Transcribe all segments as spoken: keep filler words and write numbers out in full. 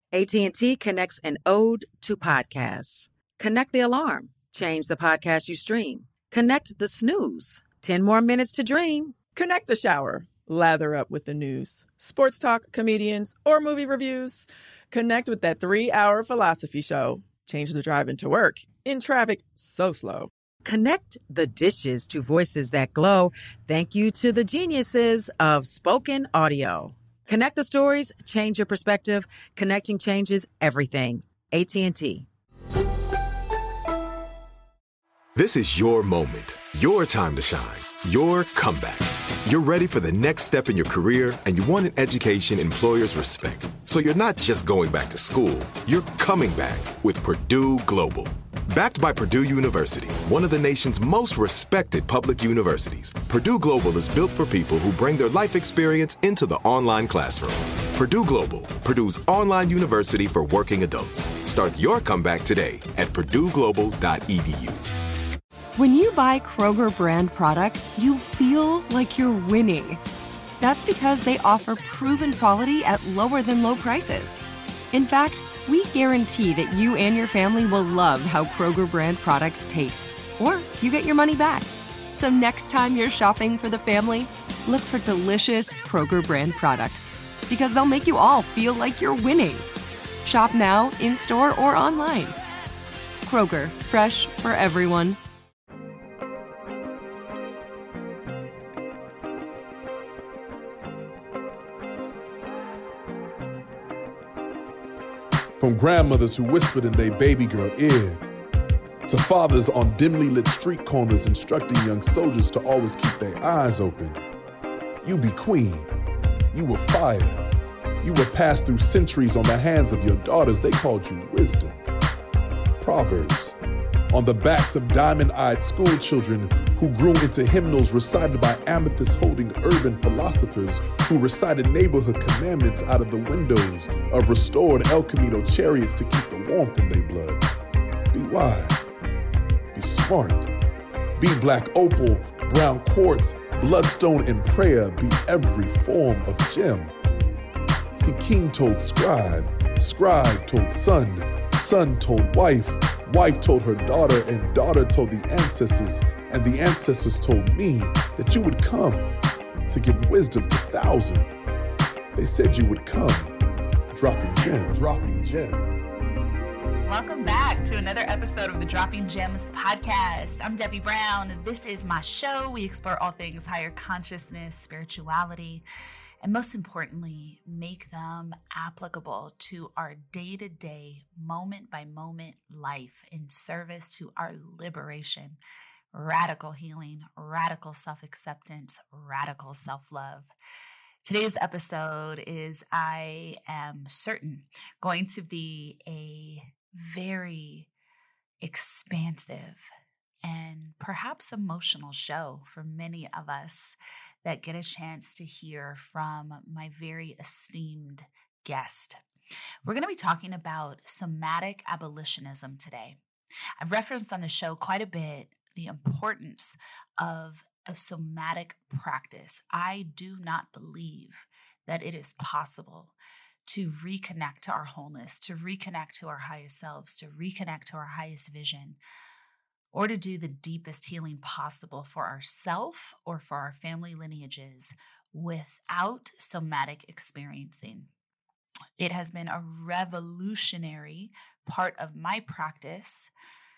A T and T connects an ode to podcasts. Connect the alarm. Change the podcast you stream. Connect the snooze. ten more minutes to dream. Connect the shower. Lather up with the news, sports talk, comedians, or movie reviews. Connect with that three-hour philosophy show. Change the drive into work in traffic so slow. Connect the dishes to voices that glow. Thank you to the geniuses of spoken audio. Connect the stories, change your perspective. Connecting changes everything. A T and T. This is your moment, your time to shine, your comeback. You're ready for the next step in your career, and you want an education employers respect. So you're not just going back to school, you're coming back with Purdue Global. Backed by Purdue University, one of the nation's most respected public universities, Purdue Global is built for people who bring their life experience into the online classroom. Purdue Global, Purdue's online university for working adults. Start your comeback today at purdue global dot e d u. When you buy Kroger brand products, you feel like you're winning. That's because they offer proven quality at lower than low prices. In fact, we guarantee that you and your family will love how Kroger brand products taste, or you get your money back. So next time you're shopping for the family, look for delicious Kroger brand products, because they'll make you all feel like you're winning. Shop now, in-store, or online. Kroger, fresh for everyone. From grandmothers who whispered in their baby girl ear, to fathers on dimly lit street corners instructing young soldiers to always keep their eyes open. You be queen. You were fire. You were passed through centuries on the hands of your daughters. They called you wisdom. Proverbs. On the backs of diamond-eyed school children who grew into hymnals recited by amethyst-holding urban philosophers who recited neighborhood commandments out of the windows of restored El Camino chariots to keep the warmth in their blood. Be wise. Be smart. Be black opal, brown quartz, bloodstone, and prayer. Be every form of gem. See, king told scribe, scribe told son, son told wife, wife told her daughter, and daughter told the ancestors, and the ancestors told me that you would come to give wisdom to thousands. They said you would come, dropping gem, dropping gem. Welcome back to another episode of the Dropping Gems podcast. I'm Debbie Brown. This is my show. We explore all things higher consciousness, spirituality, and most importantly, make them applicable to our day-to-day, moment-by-moment life in service to our liberation, radical healing, radical self-acceptance, radical self-love. Today's episode is, I am certain, going to be a very expansive and perhaps emotional show for many of us that get a chance to hear from my very esteemed guest. We're going to be talking about somatic abolitionism today. I've referenced on the show quite a bit the importance of a somatic practice. I do not believe that it is possible to reconnect to our wholeness, to reconnect to our highest selves, to reconnect to our highest vision, or to do the deepest healing possible for ourself or for our family lineages without somatic experiencing. It has been a revolutionary part of my practice.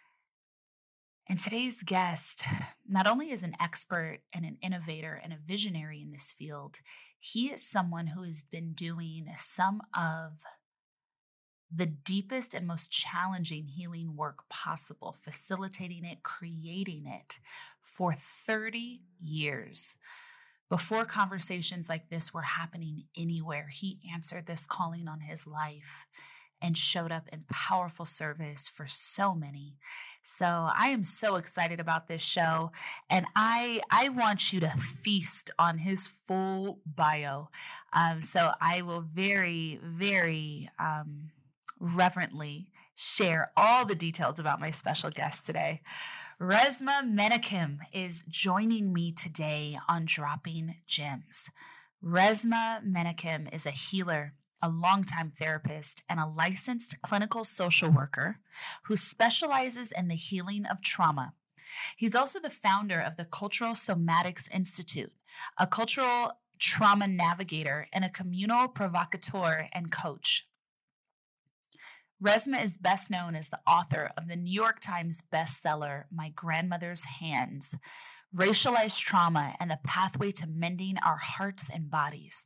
And today's guest not only is an expert and an innovator and a visionary in this field, he is someone who has been doing some of the deepest and most challenging healing work possible, facilitating it, creating it for thirty years. Before conversations like this were happening anywhere, he answered this calling on his life and showed up in powerful service for so many. So I am so excited about this show, and I I want you to feast on his full bio. Um, so I will very, very um, reverently share all the details about my special guest today. Resmaa Menakem is joining me today on Dropping Gems. Resmaa Menakem is a healer, a longtime therapist, and a licensed clinical social worker who specializes in the healing of trauma. He's also the founder of the Cultural Somatics Institute, a cultural trauma navigator and a communal provocateur and coach. Resmaa is best known as the author of the New York Times bestseller, My Grandmother's Hands, Racialized Trauma and the Pathway to Mending Our Hearts and Bodies.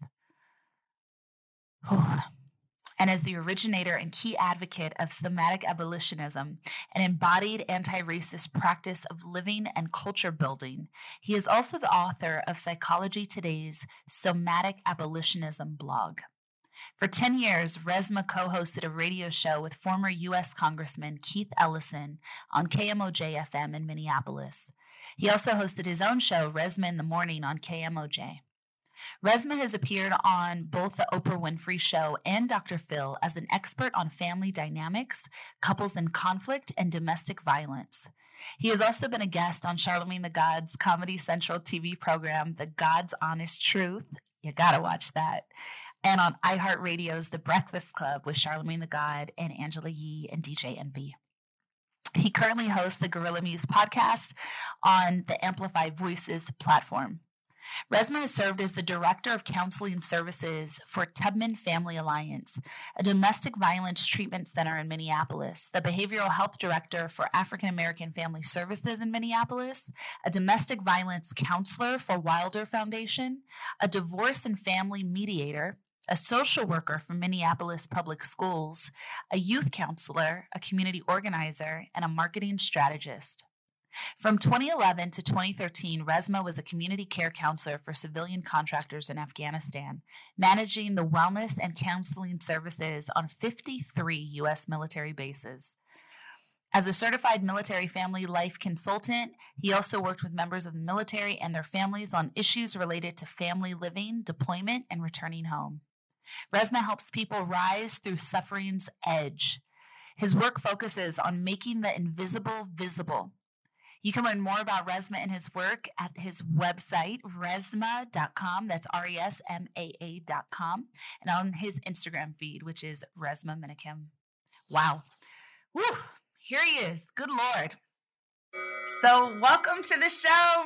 And as the originator and key advocate of somatic abolitionism, an embodied anti-racist practice of living and culture building, he is also the author of Psychology Today's Somatic Abolitionism blog. For ten years, Resmaa co-hosted a radio show with former U S Congressman Keith Ellison on K M O J F M in Minneapolis. He also hosted his own show, Resmaa in the Morning, on K M O J. Resmaa has appeared on both the Oprah Winfrey Show and Doctor Phil as an expert on family dynamics, couples in conflict, and domestic violence. He has also been a guest on Charlamagne tha God's Comedy Central T V program, The God's Honest Truth. You gotta watch that. And on iHeartRadio's The Breakfast Club with Charlamagne tha God and Angela Yee and D J Envy. He currently hosts the Gorilla Muse podcast on the Amplify Voices platform. Resmaa has served as the Director of Counseling Services for Tubman Family Alliance, a domestic violence treatment center in Minneapolis, the Behavioral Health Director for African American Family Services in Minneapolis, a domestic violence counselor for Wilder Foundation, a divorce and family mediator, a social worker for Minneapolis Public Schools, a youth counselor, a community organizer, and a marketing strategist. From twenty eleven to twenty thirteen, Resmaa was a community care counselor for civilian contractors in Afghanistan, managing the wellness and counseling services on fifty-three U S military bases. As a certified military family life consultant, he also worked with members of the military and their families on issues related to family living, deployment, and returning home. Resmaa helps people rise through suffering's edge. His work focuses on making the invisible visible. You can learn more about Resmaa and his work at his website, resmaa dot com. That's R E S M A A dot com. And on his Instagram feed, which is Resmaa Menachem. Wow. Woo. Here he is. Good Lord. So welcome to the show,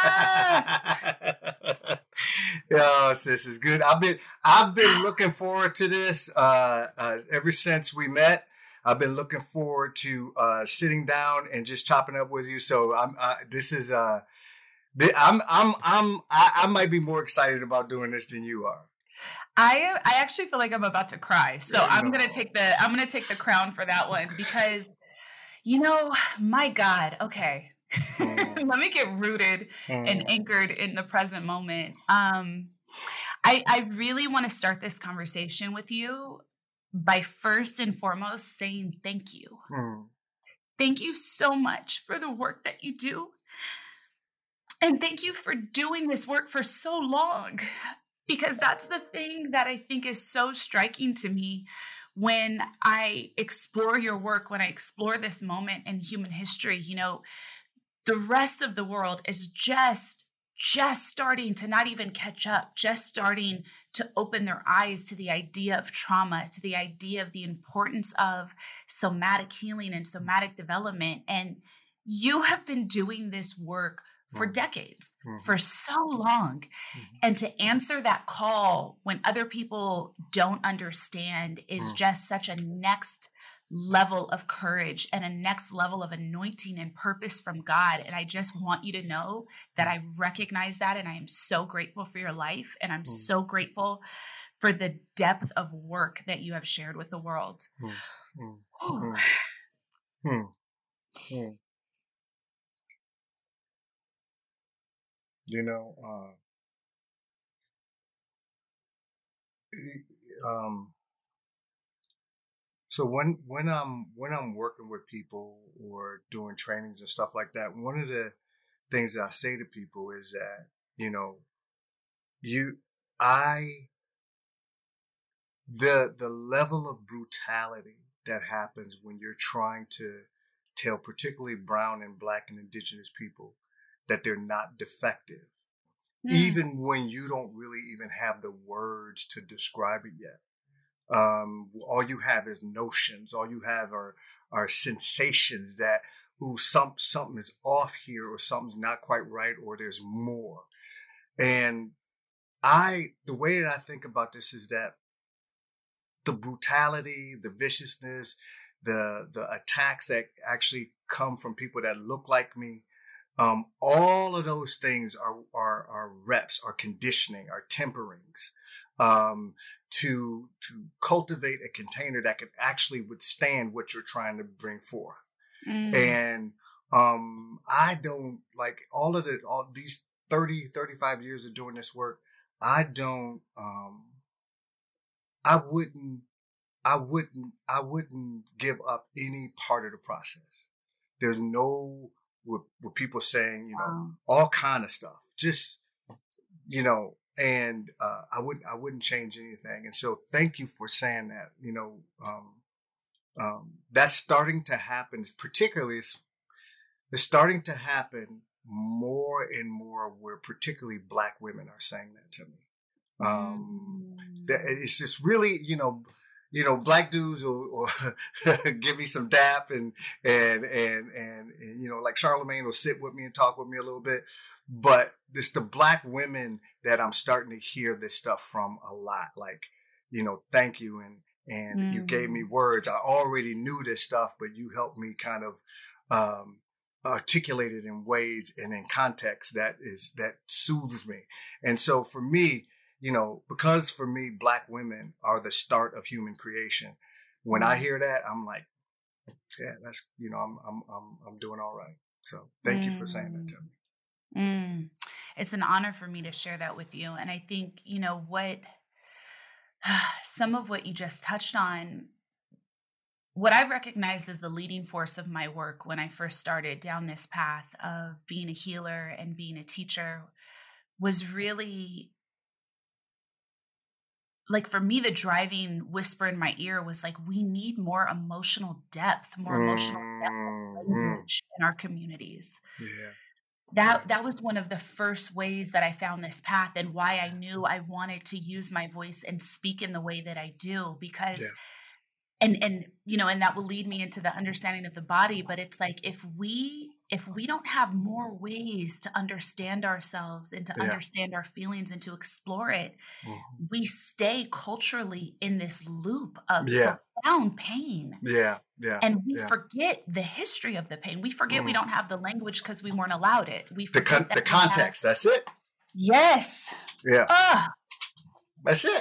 Resmaa. Yo, this is good. I've been I've been looking forward to this uh, uh, ever since we met. I've been looking forward to uh, sitting down and just chopping up with you. So I'm. Uh, this is. Uh, I'm. I'm. I'm. I, I might be more excited about doing this than you are. I. I actually feel like I'm about to cry. So yeah, I'm no. gonna take the. I'm gonna take the crown for that one because, you know, my God. Okay, mm. Let me get rooted mm. and anchored in the present moment. Um, I. I really want to start this conversation with you by first and foremost saying thank you. Mm. Thank you so much for the work that you do. And thank you for doing this work for so long, because that's the thing that I think is so striking to me when I explore your work, when I explore this moment in human history. You know, the rest of the world is just just starting to not even catch up, just starting to open their eyes to the idea of trauma, to the idea of the importance of somatic healing and somatic development. And you have been doing this work for decades, mm-hmm. for so long. Mm-hmm. And to answer that call when other people don't understand is mm-hmm. just such a next level of courage and a next level of anointing and purpose from God. And I just want you to know that I recognize that, and I am so grateful for your life, and I'm mm. so grateful for the depth of work that you have shared with the world. Mm. Mm. Mm. Mm. Mm. You know, uh, um, So when when I'm when I'm working with people or doing trainings and stuff like that, one of the things that I say to people is that, you know, you I the the level of brutality that happens when you're trying to tell particularly brown and black and indigenous people that they're not defective, mm. even when you don't really even have the words to describe it yet. Um, all you have is notions. All you have are are sensations that, ooh, some something is off here, or something's not quite right, or there's more. And I, the way that I think about this is that the brutality, the viciousness, the the attacks that actually come from people that look like me, um, all of those things are are are reps, are conditioning, are temperings, um, to to cultivate a container that can actually withstand what you're trying to bring forth. Mm. And um, I don't like all of the all these thirty, thirty-five years of doing this work. I don't. Um, I wouldn't. I wouldn't. I wouldn't give up any part of the process. There's no with, with people saying, you know, wow. all kind of stuff. Just, you know, and uh, I wouldn't. I wouldn't change anything. And so, thank you for saying that. You know, um, um, that's starting to happen. Particularly, it's, it's starting to happen more and more where particularly Black women are saying that to me. Um, mm. that it's just really, you know, you know, Black dudes will, will give me some dap and, and, and, and, and, you know, like Charlemagne will sit with me and talk with me a little bit, but it's the Black women that I'm starting to hear this stuff from a lot. Like, you know, thank you. And, and mm. you gave me words. I already knew this stuff, but you helped me kind of, um, articulate it in ways and in context that is, that soothes me. And so for me, you know, because for me, Black women are the start of human creation. When I hear that, I'm like, yeah, that's, you know, I'm, I'm, I'm, I'm doing all right. So thank mm. you for saying that to me. Mm. It's an honor for me to share that with you. And I think, you know, what, some of what you just touched on, what I recognized as the leading force of my work when I first started down this path of being a healer and being a teacher was really, like, for me, the driving whisper in my ear was like, we need more emotional depth, more mm-hmm. emotional depth language in our communities. Yeah. That yeah. that was one of the first ways that I found this path, and why I knew I wanted to use my voice and speak in the way that I do, because yeah. and and you know, and that will lead me into the understanding of the body. But it's like, if we if we don't have more ways to understand ourselves and to yeah. understand our feelings and to explore it, mm-hmm. we stay culturally in this loop of yeah. profound pain. Yeah, yeah. And we yeah. forget the history of the pain. We forget mm. we don't have the language because we weren't allowed it. We the con- the context. Have... That's it. Yes. Yeah. Uh. That's it.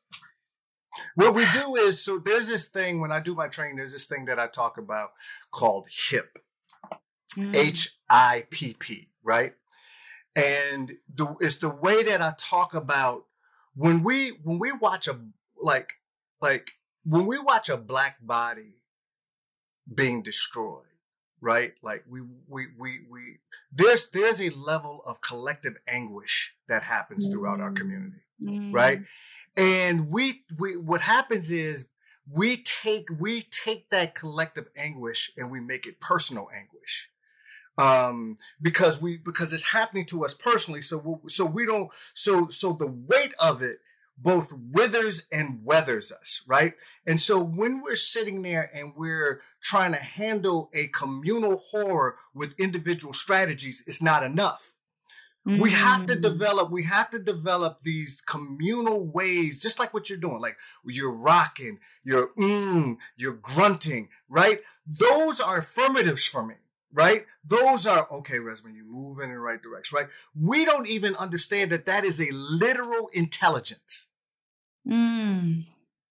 What we do is, so there's this thing when I do my training, there's this thing that I talk about called HIP. Mm. H I P P, right? And the, it's the way that I talk about when we, when we watch a, like, like when we watch a Black body being destroyed, right? Like we, we, we, we, there's, there's a level of collective anguish that happens throughout our community, mm. right? And we, we, what happens is we take, we take that collective anguish and we make it personal anguish. Um, because we, because it's happening to us personally. So, we, so we don't, so, so the weight of it both withers and weathers us, right? And so when we're sitting there and we're trying to handle a communal horror with individual strategies, it's not enough. Mm-hmm. We have to develop, we have to develop these communal ways, just like what you're doing. Like you're rocking, you're, mm, you're grunting, right? Those are affirmatives for me. Right? Those are, okay, Resmaa, you move in the right direction, right? We don't even understand that that is a literal intelligence. Mm.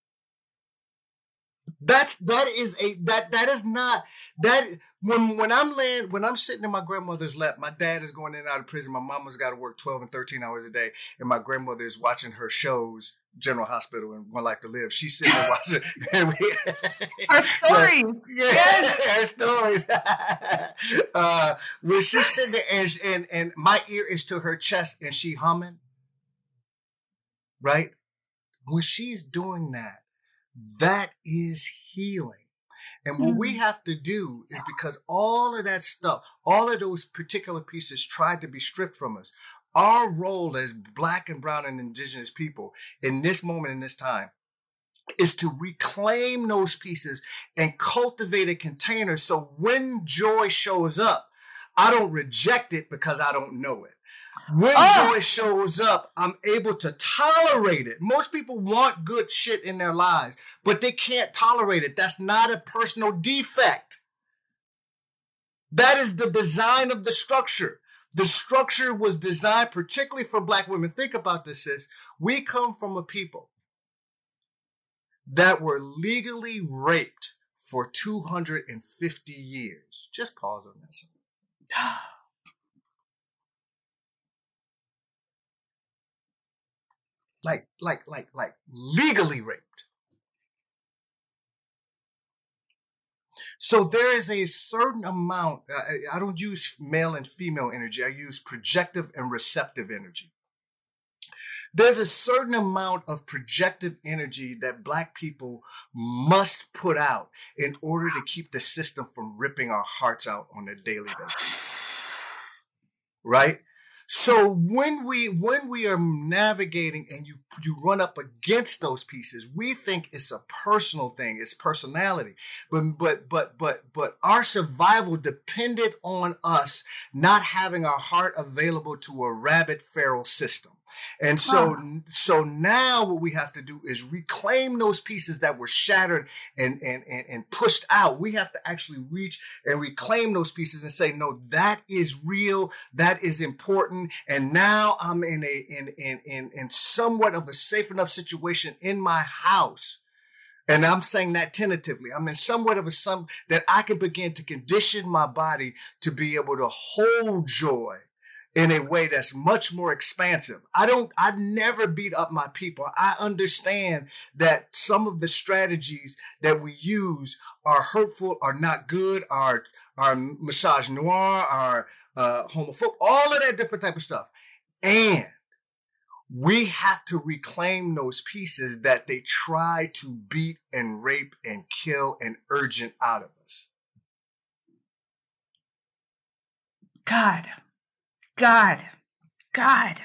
That's, that is a, that, that is not, that, when, when I'm laying, when I'm sitting in my grandmother's lap, my dad is going in and out of prison. My mama's got to work twelve and thirteen hours a day. And my grandmother is watching her shows, General Hospital and One Life to Live. She's sitting there watching. And we, her stories. Yeah, yes. Her stories. uh, when she's sitting there and, and, and my ear is to her chest and she humming, right? When she's doing that, that is healing. And what mm-hmm. we have to do is, because all of that stuff, all of those particular pieces tried to be stripped from us. Our role as Black and brown and indigenous people in this moment, in this time, is to reclaim those pieces and cultivate a container. So when joy shows up, I don't reject it because I don't know it. When oh. joy shows up, I'm able to tolerate it. Most people want good shit in their lives, but they can't tolerate it. That's not a personal defect. That is the design of the structure. The structure was designed particularly for Black women. Think about this, sis. We come from a people that were legally raped for two hundred fifty years. Just pause on that. Like, like, like, like legally raped. So there is a certain amount, I, I don't use male and female energy. I use projective and receptive energy. There's a certain amount of projective energy that Black people must put out in order to keep the system from ripping our hearts out on a daily basis. Right? So when we when we are navigating and you you run up against those pieces, we think it's a personal thing, it's personality. But but but but but our survival depended on us not having our heart available to a rabid feral system. And so, huh. so now what we have to do is reclaim those pieces that were shattered and, and, and, and pushed out. We have to actually reach and reclaim those pieces and say, no, that is real. That is important. And now I'm in a, in, in, in, in somewhat of a safe enough situation in my house. And I'm saying that tentatively. I'm in somewhat of a some that I can begin to condition my body to be able to hold joy in a way that's much more expansive. I don't, I never beat up my people. I understand that some of the strategies that we use are hurtful, are not good, are, are misogynoir, are uh, homophobic, all of that different type of stuff. And we have to reclaim those pieces that they try to beat and rape and kill and urgent out of us. God. God, God.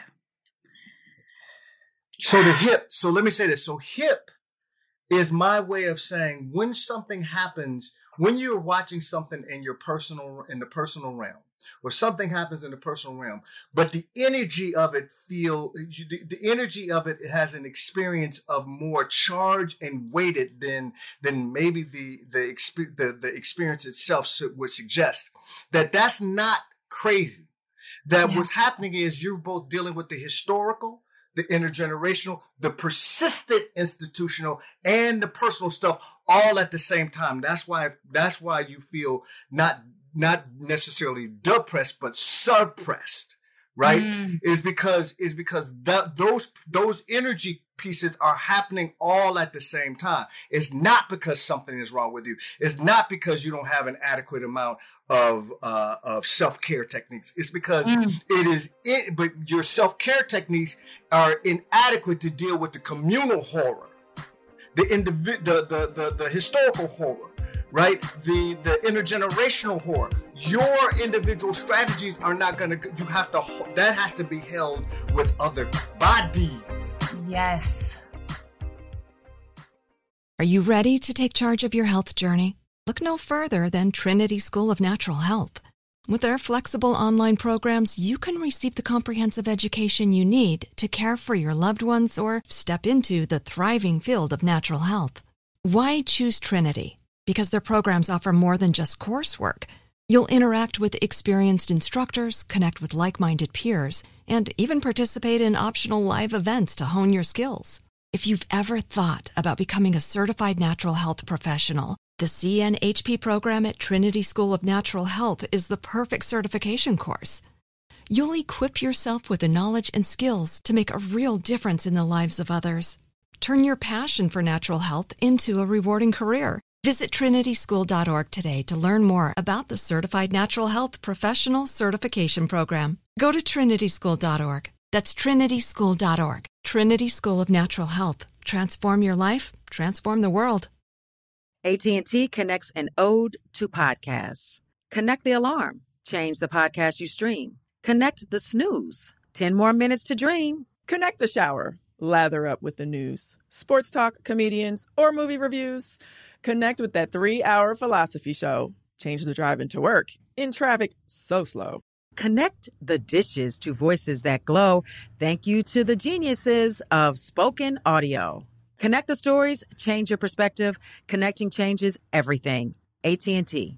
So the hip, so let me say this. So hip is my way of saying when something happens, when you're watching something in your personal, in the personal realm, or something happens in the personal realm, but the energy of it feel, the, the energy of it has an experience of more charge and weighted than, than maybe the, the, the, the experience itself would suggest. That that's not crazy. That yeah. what's happening is you're both dealing with the historical, the intergenerational, the persistent institutional, and the personal stuff all at the same time. That's why, that's why you feel not, not necessarily depressed, but suppressed, right? Mm. Is because, is because that those, those energy pieces are happening all at the same time. It's not because something is wrong with you. It's not because you don't have an adequate amount of uh, of self-care techniques. It's because mm. it is it, but your self-care techniques are inadequate to deal with the communal horror, the individ, the, the the the historical horror, right? The the intergenerational horror. Your individual strategies are not gonna. You have to. That has to be held with other bodies. Yes. Are you ready to take charge of your health journey? Look no further than Trinity School of Natural Health. With their flexible online programs, you can receive the comprehensive education you need to care for your loved ones or step into the thriving field of natural health. Why choose Trinity? Because their programs offer more than just coursework. You'll interact with experienced instructors, connect with like-minded peers, and even participate in optional live events to hone your skills. If you've ever thought about becoming a certified natural health professional, the C N H P program at Trinity School of Natural Health is the perfect certification course. You'll equip yourself with the knowledge and skills to make a real difference in the lives of others. Turn your passion for natural health into a rewarding career. Visit trinity school dot org today to learn more about the Certified Natural Health Professional Certification Program. Go to trinity school dot org. That's trinity school dot org. Trinity School of Natural Health. Transform your life, transform the world. A T and T connects an ode to podcasts. Connect the alarm. Change the podcast you stream. Connect the snooze. ten more minutes to dream. Connect the shower. lather up with the news, sports talk, comedians, or movie reviews. Connect with that three-hour philosophy show. Change the drive into work in traffic so slow. Connect the dishes to voices that glow. Thank you to the geniuses of spoken audio. Connect the stories, change your perspective. Connecting changes everything. A T and T.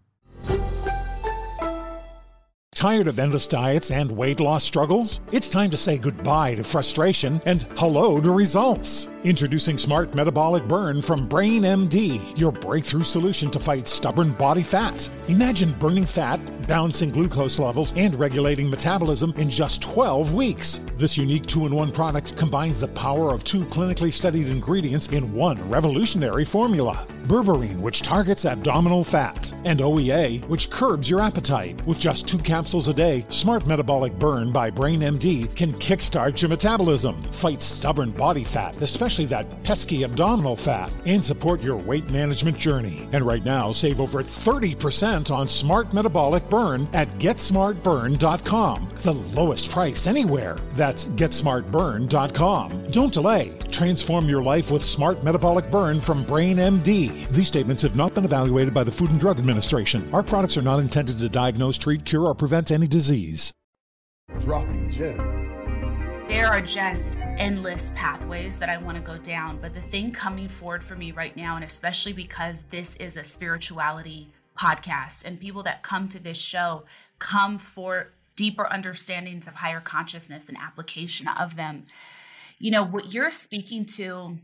Tired of endless diets and weight loss struggles? It's time to say goodbye to frustration and hello to results. Introducing Smart Metabolic Burn from Brain M D, your breakthrough solution to fight stubborn body fat. Imagine burning fat, balancing glucose levels, and regulating metabolism in just twelve weeks. This unique two-in-one product combines the power of two clinically studied ingredients in one revolutionary formula. Berberine, which targets abdominal fat, and O E A, which curbs your appetite. With just two capsules a day, Smart Metabolic Burn by Brain M D can kickstart your metabolism, fight stubborn body fat, especially that pesky abdominal fat, and support your weight management journey. And right now, save over thirty percent on Smart Metabolic Burn at get smart burn dot com. The lowest price anywhere. That's get smart burn dot com. Don't delay. Transform your life with Smart Metabolic Burn from Brain M D. These statements have not been evaluated by the Food and Drug Administration. Our products are not intended to diagnose, treat, cure, or prevent any disease. Dropping Gem. There are just endless pathways that I want to go down, but the thing coming forward for me right now, and especially because this is a spirituality podcast and people that come to this show come for deeper understandings of higher consciousness and application of them. You know, what you're speaking to,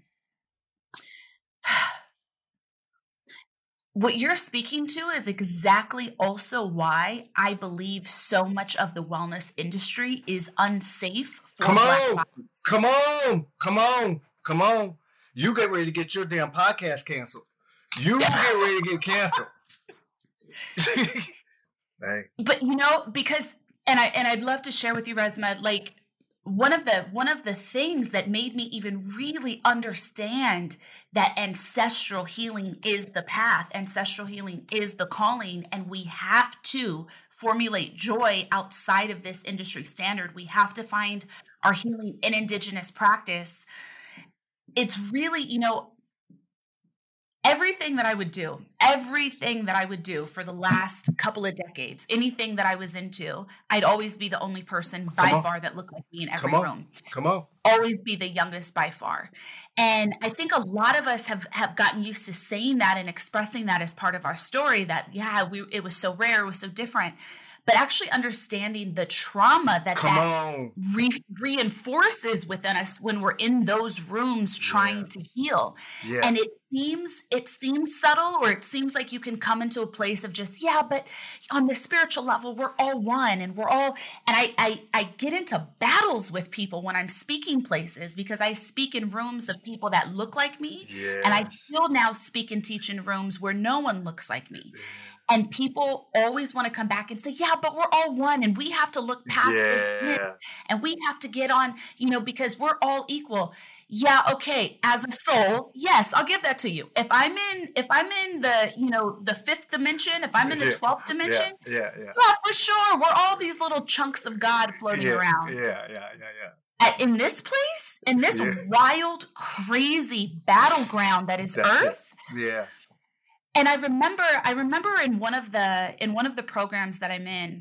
what you're speaking to is exactly also why I believe so much of the wellness industry is unsafe for Come Black on, bodies. come on, come on, come on. You get ready to get your damn podcast canceled. You get ready to get canceled. Hey. But you know, because and I and I'd love to share with you, Resmaa, like one of the one of the things that made me even really understand that ancestral healing is the path, ancestral healing is the calling, and we have to formulate joy outside of this industry standard. We have to find our healing in indigenous practice. It's really, you know, everything that I would do, everything that I would do for the last couple of decades, anything that I was into, I'd always be the only person by far that looked like me in every Come on. room. Come on. Always be the youngest by far. And I think a lot of us have, have gotten used to saying that and expressing that as part of our story, that, yeah, we, it was so rare, it was so different. But actually understanding the trauma that Come that on. re- reinforces within us when we're in those rooms trying Yeah. to heal. Yeah. And it seems it seems subtle, or it seems like you can come into a place of just, yeah, but on the spiritual level, we're all one, and we're all, and I I, I get into battles with people when I'm speaking places, because I speak in rooms of people that look like me. Yes. And I still now speak and teach in rooms where no one looks like me. And people always want to come back and say, yeah, but we're all one, and we have to look past this Yeah. myth, and we have to get on, you know, because we're all equal. Yeah, okay, as a soul, yes, I'll give that to you. If I'm in, if I'm in the, you know, the fifth dimension, if I'm in the Yeah. twelfth dimension, Yeah, yeah, yeah. yeah, for sure, we're all these little chunks of God floating Yeah, around. yeah, yeah, yeah, yeah. At- in this place, in this Yeah. wild, crazy battleground that is That's Earth. it. Yeah. And I remember, I remember in one of the in one of the programs that I'm in,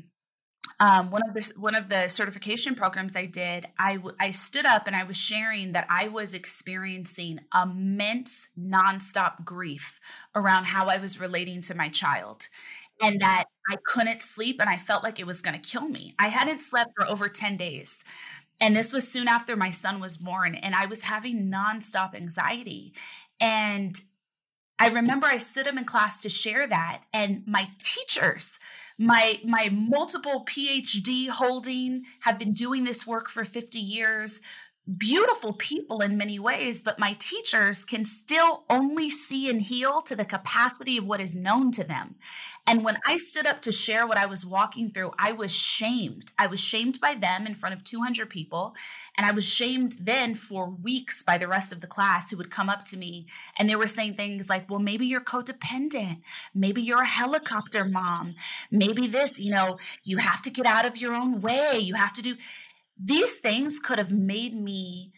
um, one of the one of the certification programs I did, I w- I stood up and I was sharing that I was experiencing immense nonstop grief around how I was relating to my child, and that I couldn't sleep and I felt like it was going to kill me. I hadn't slept for over ten days. And this was soon after my son was born, and I was having nonstop anxiety. And I remember I stood up in class to share that, and my teachers, my my multiple P H D holding, have been doing this work for fifty years, beautiful people in many ways, but my teachers can still only see and heal to the capacity of what is known to them. And when I stood up to share what I was walking through, I was shamed. I was shamed by them in front of two hundred people. And I was shamed then for weeks by the rest of the class, who would come up to me and they were saying things like, well, maybe you're codependent. Maybe you're a helicopter mom. Maybe this, you know, you have to get out of your own way. You have to do. These things could have made me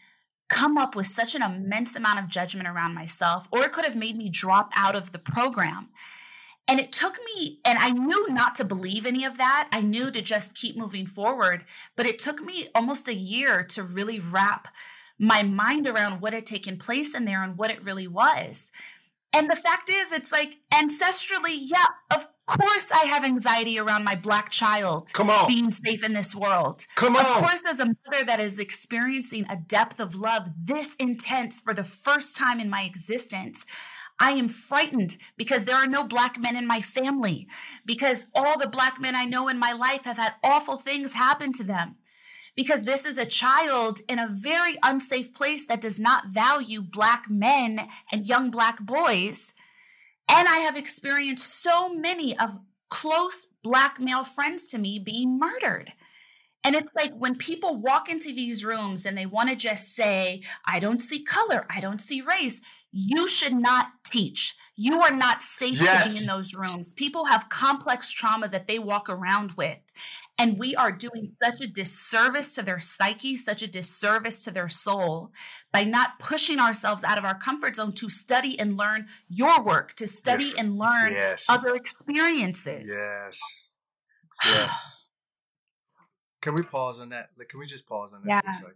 come up with such an immense amount of judgment around myself, or it could have made me drop out of the program. And it took me, and I knew not to believe any of that. I knew to just keep moving forward. But it took me almost a year to really wrap my mind around what had taken place in there and what it really was. And the fact is, it's like ancestrally, yeah, of course I have anxiety around my Black child Come on. being safe in this world. Come on. Of course, as a mother that is experiencing a depth of love this intense for the first time in my existence, I am frightened because there are no Black men in my family, because all the Black men I know in my life have had awful things happen to them. Because this is a child in a very unsafe place that does not value Black men and young Black boys. And I have experienced so many of close Black male friends to me being murdered. And it's like when people walk into these rooms and they want to just say, I don't see color, I don't see race, you should not teach. You are not safe Yes. to be in those rooms. People have complex trauma that they walk around with. And we are doing such a disservice to their psyche, such a disservice to their soul by not pushing ourselves out of our comfort zone to study and learn your work, to study Yes. and learn Yes. other experiences. Yes. Yes. Can we pause on that? Like, can we just pause on that Yeah. for a second?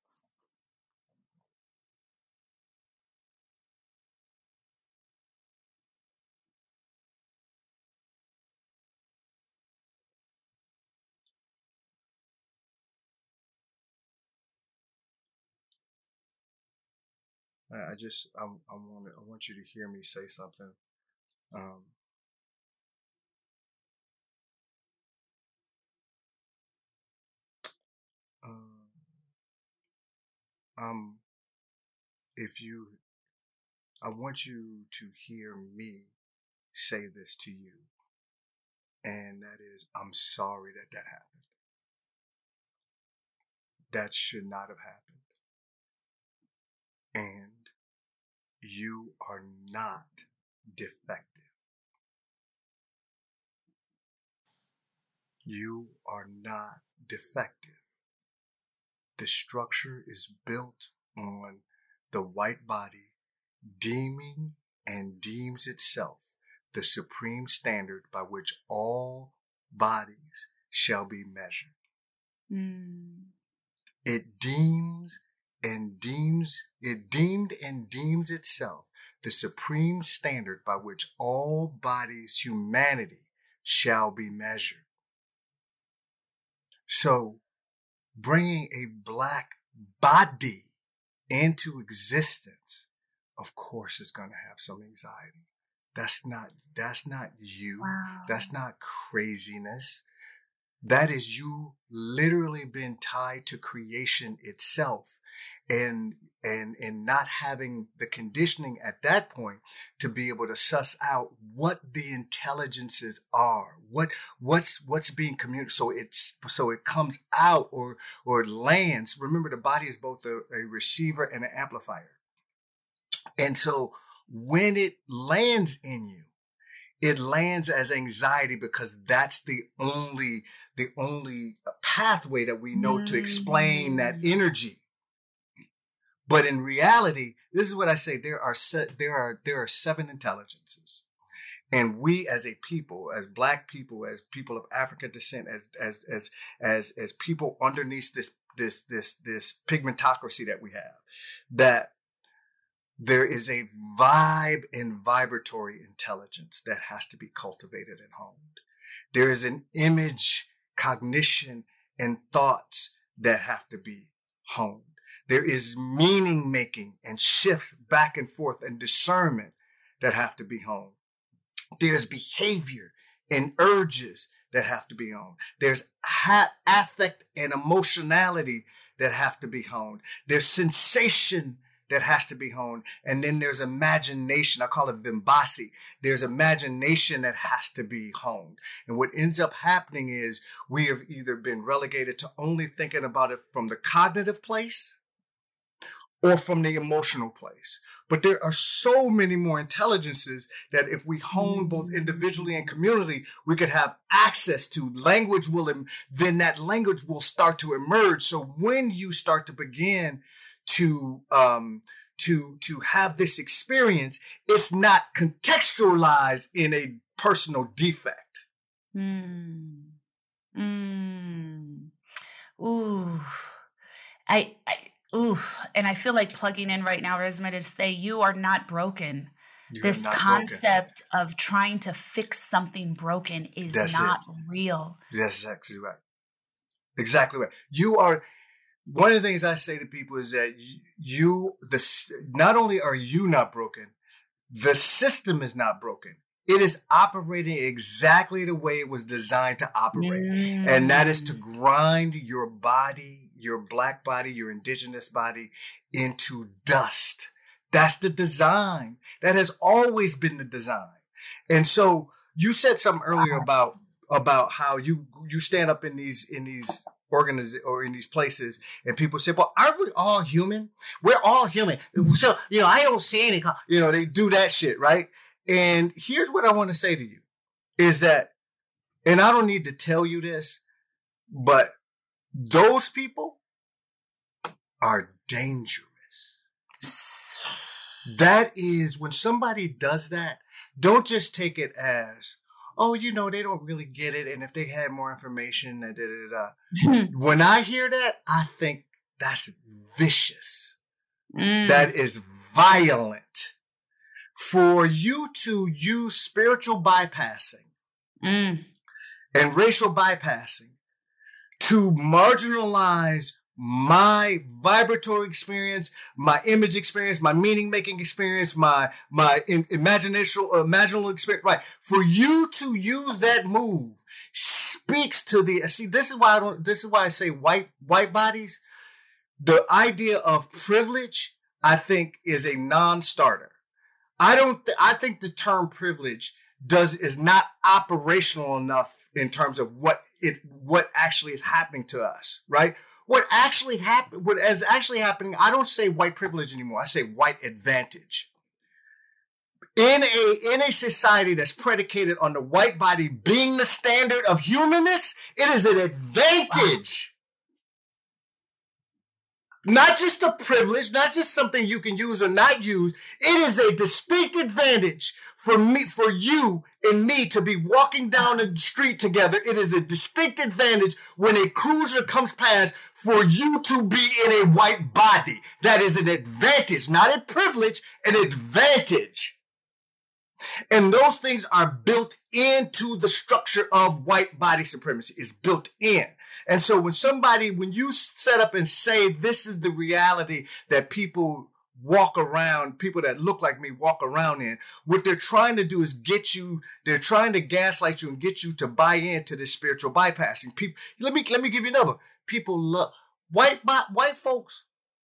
I I just I I want I want you to hear me say something. Um, um, um, if you, I want you to hear me say this to you, and that is, I'm sorry that that happened. That should not have happened. And you are not defective. You are not defective. The structure is built on the white body deeming and deems itself the supreme standard by which all bodies shall be measured. Mm. It deems and deems, it deemed and deems itself the supreme standard by which all bodies, humanity, shall be measured. So, bringing a Black body into existence, of course, is going to have some anxiety. That's not, that's not you. Wow. That's not craziness. That is you literally been tied to creation itself. And, and, and not having the conditioning at that point to be able to suss out what the intelligences are, what, what's, what's being communicated. So it's, so it comes out or, or it lands. Remember, the body is both a, a receiver and an amplifier. And so when it lands in you, it lands as anxiety because that's the only, the only pathway that we know to explain that energy. But in reality, this is what I say. There are se- there are there are seven intelligences, and we as a people, as Black people, as people of African descent, as as as as as people underneath this this this this pigmentocracy that we have, that there is a vibe and vibratory intelligence that has to be cultivated and honed. There is an image, cognition, and thoughts that have to be honed. There is meaning making and shift back and forth and discernment that have to be honed. There's behavior and urges that have to be honed. There's ha- affect and emotionality that have to be honed. There's sensation that has to be honed. And then there's imagination. I call it Vimbasi. There's imagination that has to be honed. And what ends up happening is we have either been relegated to only thinking about it from the cognitive place or from the emotional place. But there are so many more intelligences that if we hone both individually and communally, we could have access to. Language will, then that language will start to emerge. So when you start to begin to um, to to have this experience, it's not contextualized in a personal defect. Mm. Mm. Ooh. I, I ooh, and I feel like plugging in right now, Resmaa, to say you are not broken. You This are not concept broken. Of trying to fix something broken is That's not it. real. That's exactly right. Exactly right. You are, one of the things I say to people is that you, the not only are you not broken, the system is not broken. It is operating exactly the way it was designed to operate. Mm. And that is to grind your body, your black body, your indigenous body into dust. That's the design. That has always been the design. And so you said something earlier about, about how you, you stand up in these, in these organiz or in these places and people say, well, aren't we all human? We're all human. So, you know, I don't see any, you know, they do that shit, right? And here's what I want to say to you is that, and I don't need to tell you this, but those people are dangerous. That is, when somebody does that, don't just take it as, oh, you know, they don't really get it. And if they had more information, da, da, da, da. When I hear that, I think that's vicious. Mm. That is violent. For you to use spiritual bypassing mm. and racial bypassing to marginalize my vibratory experience, my image experience, my meaning making experience, my my in, imaginational uh, imaginal experience, right? For you to use that move speaks to the see. This is why I don't. This is why I say white white bodies. The idea of privilege, I think, is a non-starter. I don't, th- I think the term privilege does, is not operational enough in terms of what it, what actually is happening to us, right? What actually happen, what is actually happening, I don't say white privilege anymore. I say white advantage. In a, in a society that's predicated on the white body being the standard of humanness, it is an advantage. Wow. Not just a privilege, not just something you can use or not use. It is a distinct advantage for me, for you and me to be walking down the street together. It is a distinct advantage when a cruiser comes past for you to be in a white body. That is an advantage, not a privilege, an advantage. And those things are built into the structure of white body supremacy. It's built in. And so when somebody, when you set up and say, this is the reality that people walk around, people that look like me walk around in, what they're trying to do is get you, they're trying to gaslight you and get you to buy into this spiritual bypassing. People, let me, let me give you another. People love, white, white folks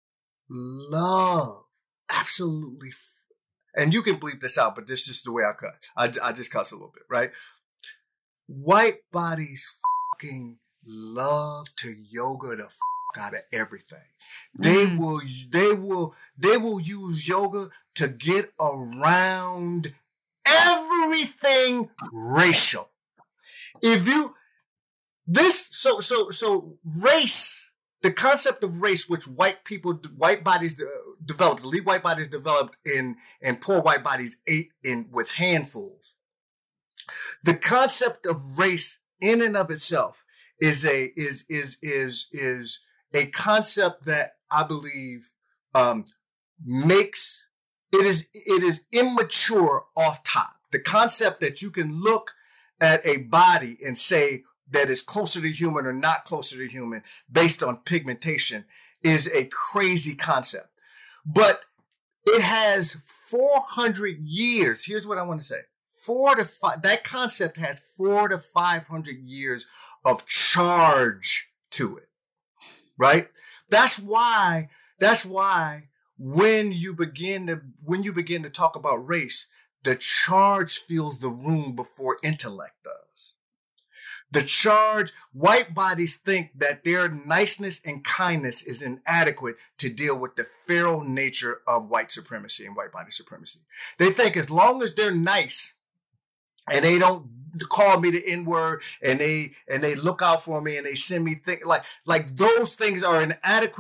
love, absolutely, and you can bleep this out, but this is just the way I cut. I, I just cuss a little bit, right? White bodies fucking love to yoga the fuck out of everything. They mm. will, they will, they will use yoga to get around everything racial. If you, this, so, so, so race, the concept of race, which white people, white bodies developed, elite white bodies developed in, and poor white bodies ate in with handfuls. The concept of race in and of itself is a, is, is, is, is a concept that I believe, um, makes, it is, it is immature off top. The concept that you can look at a body and say that is closer to human or not closer to human based on pigmentation is a crazy concept. But it has four hundred years. Here's what I want to say. Four to five, that concept had four to five hundred years of charge to it, right? That's why, that's why when you begin to, when you begin to talk about race, the charge fills the room before intellect does. The charge, white bodies think that their niceness and kindness is inadequate to deal with the feral nature of white supremacy and white body supremacy. They think as long as they're nice and they don't call me the N-word and they, and they look out for me and they send me things like, like those things are inadequate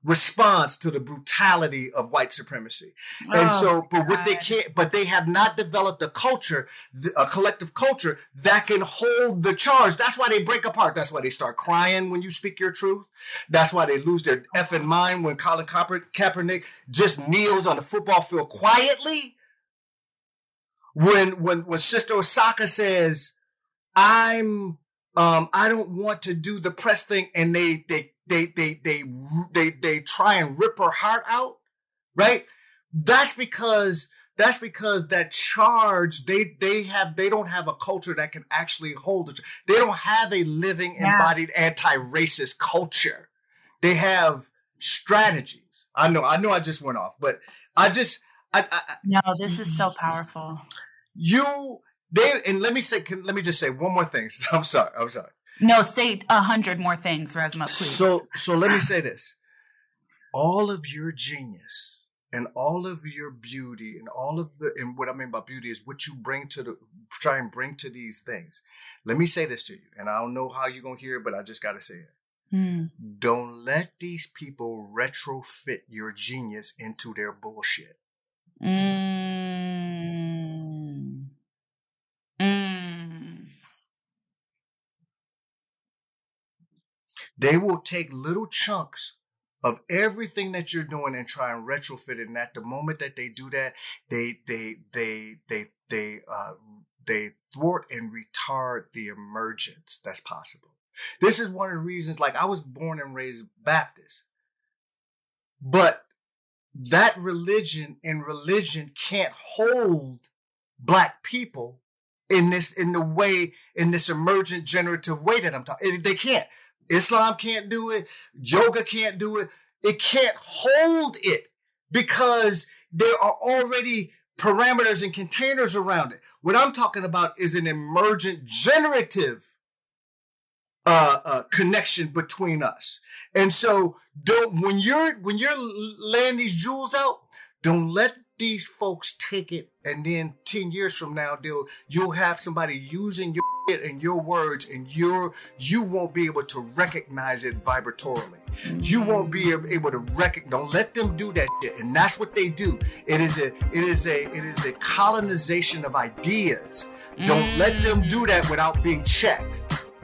response to the brutality of white supremacy. Oh, and so, but God. what they can't, but they have not developed a culture, a collective culture that can hold the charge. That's why they break apart. That's why they start crying when you speak your truth. That's why they lose their effing mind when Colin Kaeper- Kaepernick just kneels on the football field quietly. When, when, when Sister Osaka says, I'm, um, I don't want to do the press thing, and they, they, They, they, they, they, they try and rip her heart out, right? That's because, that's because that charge, they, they have, they don't have a culture that can actually hold it. They don't have a living, Yeah. embodied anti-racist culture. They have strategies. I know, I know I just went off, but I just, I, I No, this is so powerful. you, they, and let me say, can, let me just say one more thing. I'm sorry. I'm sorry. No, say a hundred more things, Resmaa, please. So, so let me say this. All of your genius and all of your beauty and all of the, and what I mean by beauty is what you bring to the, try and bring to these things. Let me say this to you, and I don't know how you're going to hear it, but I just got to say it. Mm. Don't let these people retrofit your genius into their bullshit. Mm. Mm. They will take little chunks of everything that you're doing and try and retrofit it. And at the moment that they do that, they, they, they, they, they, uh, they thwart and retard the emergence that's possible. This is one of the reasons, like I was born and raised Baptist, but that religion and religion can't hold Black people in this, in the way, in this emergent generative way that I'm talking. They can't. Islam can't do it. Yoga can't do it. It can't hold it because there are already parameters and containers around it. What I'm talking about is an emergent generative uh, uh, connection between us. And so don't, when you're, when you're laying these jewels out, don't let these folks take it. And then ten years from now, they'll, you'll have somebody using your shit and your words, and you're, you won't be able to recognize it vibratorily. You won't be able to recognize, don't let them do that shit. And that's what they do. It is a, it is a, it is a colonization of ideas. Don't mm. let them do that without being checked.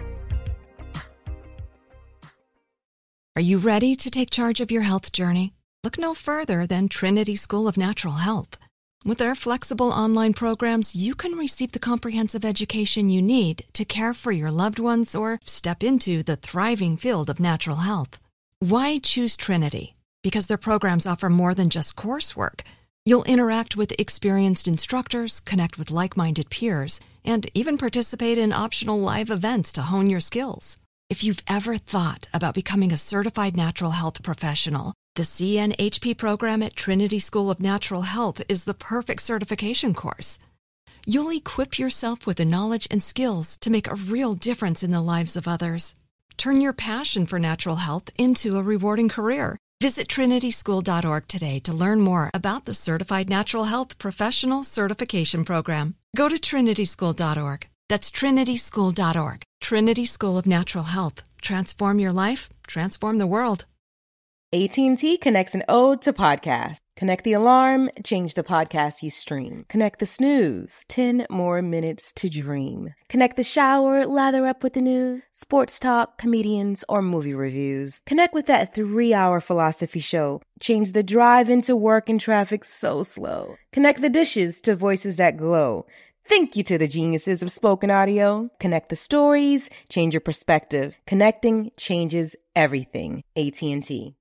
Are you ready to take charge of your health journey? Look no further than Trinity School of Natural Health. With their flexible online programs, you can receive the comprehensive education you need to care for your loved ones or step into the thriving field of natural health. Why choose Trinity? Because their programs offer more than just coursework. You'll interact with experienced instructors, connect with like-minded peers, and even participate in optional live events to hone your skills. If you've ever thought about becoming a certified natural health professional, the C N H P program at Trinity School of Natural Health is the perfect certification course. You'll equip yourself with the knowledge and skills to make a real difference in the lives of others. Turn your passion for natural health into a rewarding career. Visit trinity school dot org today to learn more about the Certified Natural Health Professional Certification Program. Go to trinity school dot org. That's trinity school dot org. Trinity School of Natural Health. Transform your life, transform the world. A T and T connects an ode to podcast. Connect the alarm, change the podcast you stream. Connect the snooze, ten more minutes to dream. Connect the shower, lather up with the news, sports talk, comedians, or movie reviews. Connect with that three-hour philosophy show. Change the drive into work and traffic so slow. Connect the dishes to voices that glow. Thank you to the geniuses of spoken audio. Connect the stories, change your perspective. Connecting changes everything. A T and T.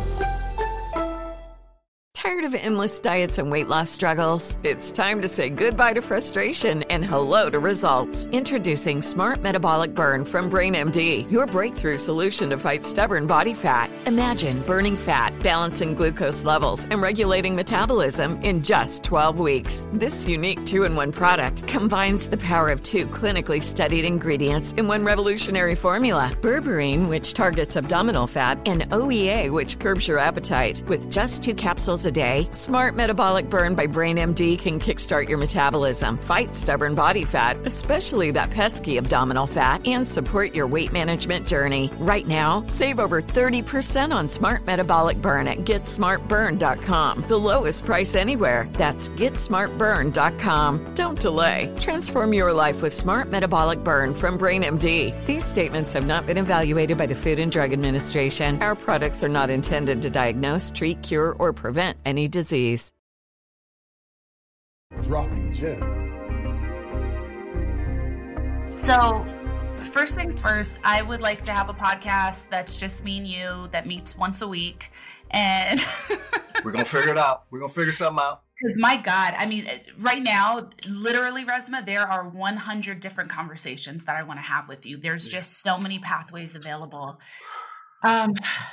Tired of endless diets and weight loss struggles? It's time to say goodbye to frustration and hello to results. Introducing Smart Metabolic Burn from Brain M D, your breakthrough solution to fight stubborn body fat. Imagine burning fat, balancing glucose levels, and regulating metabolism in just twelve weeks. This unique two-in-one product combines the power of two clinically studied ingredients in one revolutionary formula. Berberine, which targets abdominal fat, and O E A, which curbs your appetite. With just two capsules a day, Smart Metabolic Burn by BrainMD can kickstart your metabolism, fight stubborn body fat, especially that pesky abdominal fat, and support your weight management journey. Right now, save over thirty percent on Smart Metabolic Burn at get smart burn dot com. The lowest price anywhere. That's get smart burn dot com. Don't delay. Transform your life with Smart Metabolic Burn from BrainMD. These statements have not been evaluated by the Food and Drug Administration. Our products are not intended to diagnose, treat, cure, or prevent any disease. Dropping Gem. So, first things first, I would like to have a podcast that's just me and you that meets once a week. And we're going to figure it out. We're going to figure something out. Because my God, I mean, right now, literally, Resmaa, there are one hundred different conversations that I want to have with you. There's yeah. just so many pathways available. Um,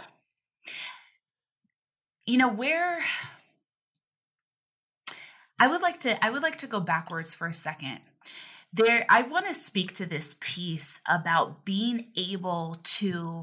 you know, where I would like to, I would like to go backwards for a second. There, I want to speak to this piece about being able to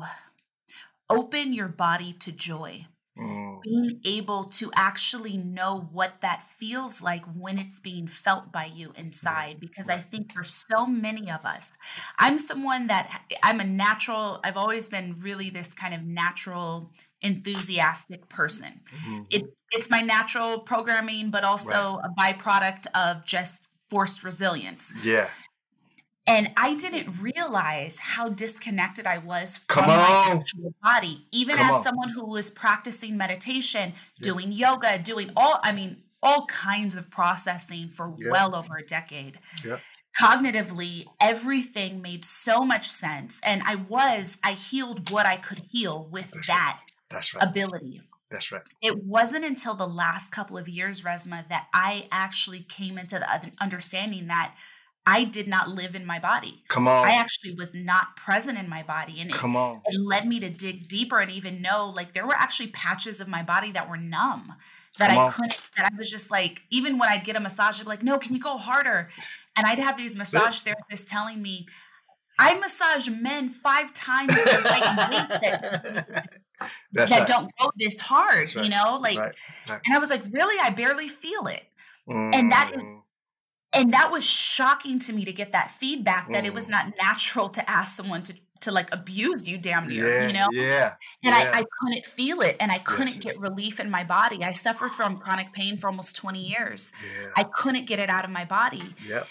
open your body to joy. Mm. Being able to actually know what that feels like when it's being felt by you inside, because I think for so many of us, I'm someone that I'm a natural, I've always been really this kind of natural, enthusiastic person. Mm-hmm. It, it's my natural programming, but also right. a byproduct of just forced resilience. Yeah. And I didn't realize how disconnected I was from Come my on. actual body, even Come as on. someone who was practicing meditation, Yeah. doing yoga, doing all, I mean, all kinds of processing for Yeah. well over a decade. Yeah. Cognitively, everything made so much sense. And I was, I healed what I could heal with That's that right. That's right. ability. That's right. It wasn't until the last couple of years, Resmaa, that I actually came into the understanding that I did not live in my body. Come on. I actually was not present in my body. And it, Come on. it led me to dig deeper and even know, like, there were actually patches of my body that were numb, that Come I on. couldn't, that I was just like, even when I'd get a massage, I'd be like, no, can you go harder? And I'd have these massage therapists telling me, I massage men five times the height and weight that, That's that right. don't go this hard, That's right. you know? Like, Right. Right. and I was like, really? I barely feel it. Mm. And that is, and that was shocking to me to get that feedback that Mm. it was not natural to ask someone to, to like abuse you damn near, Yeah, you know? yeah, And yeah. I, I couldn't feel it and I couldn't Yes. get relief in my body. I suffered from chronic pain for almost twenty years. Yeah. I couldn't get it out of my body. Yep.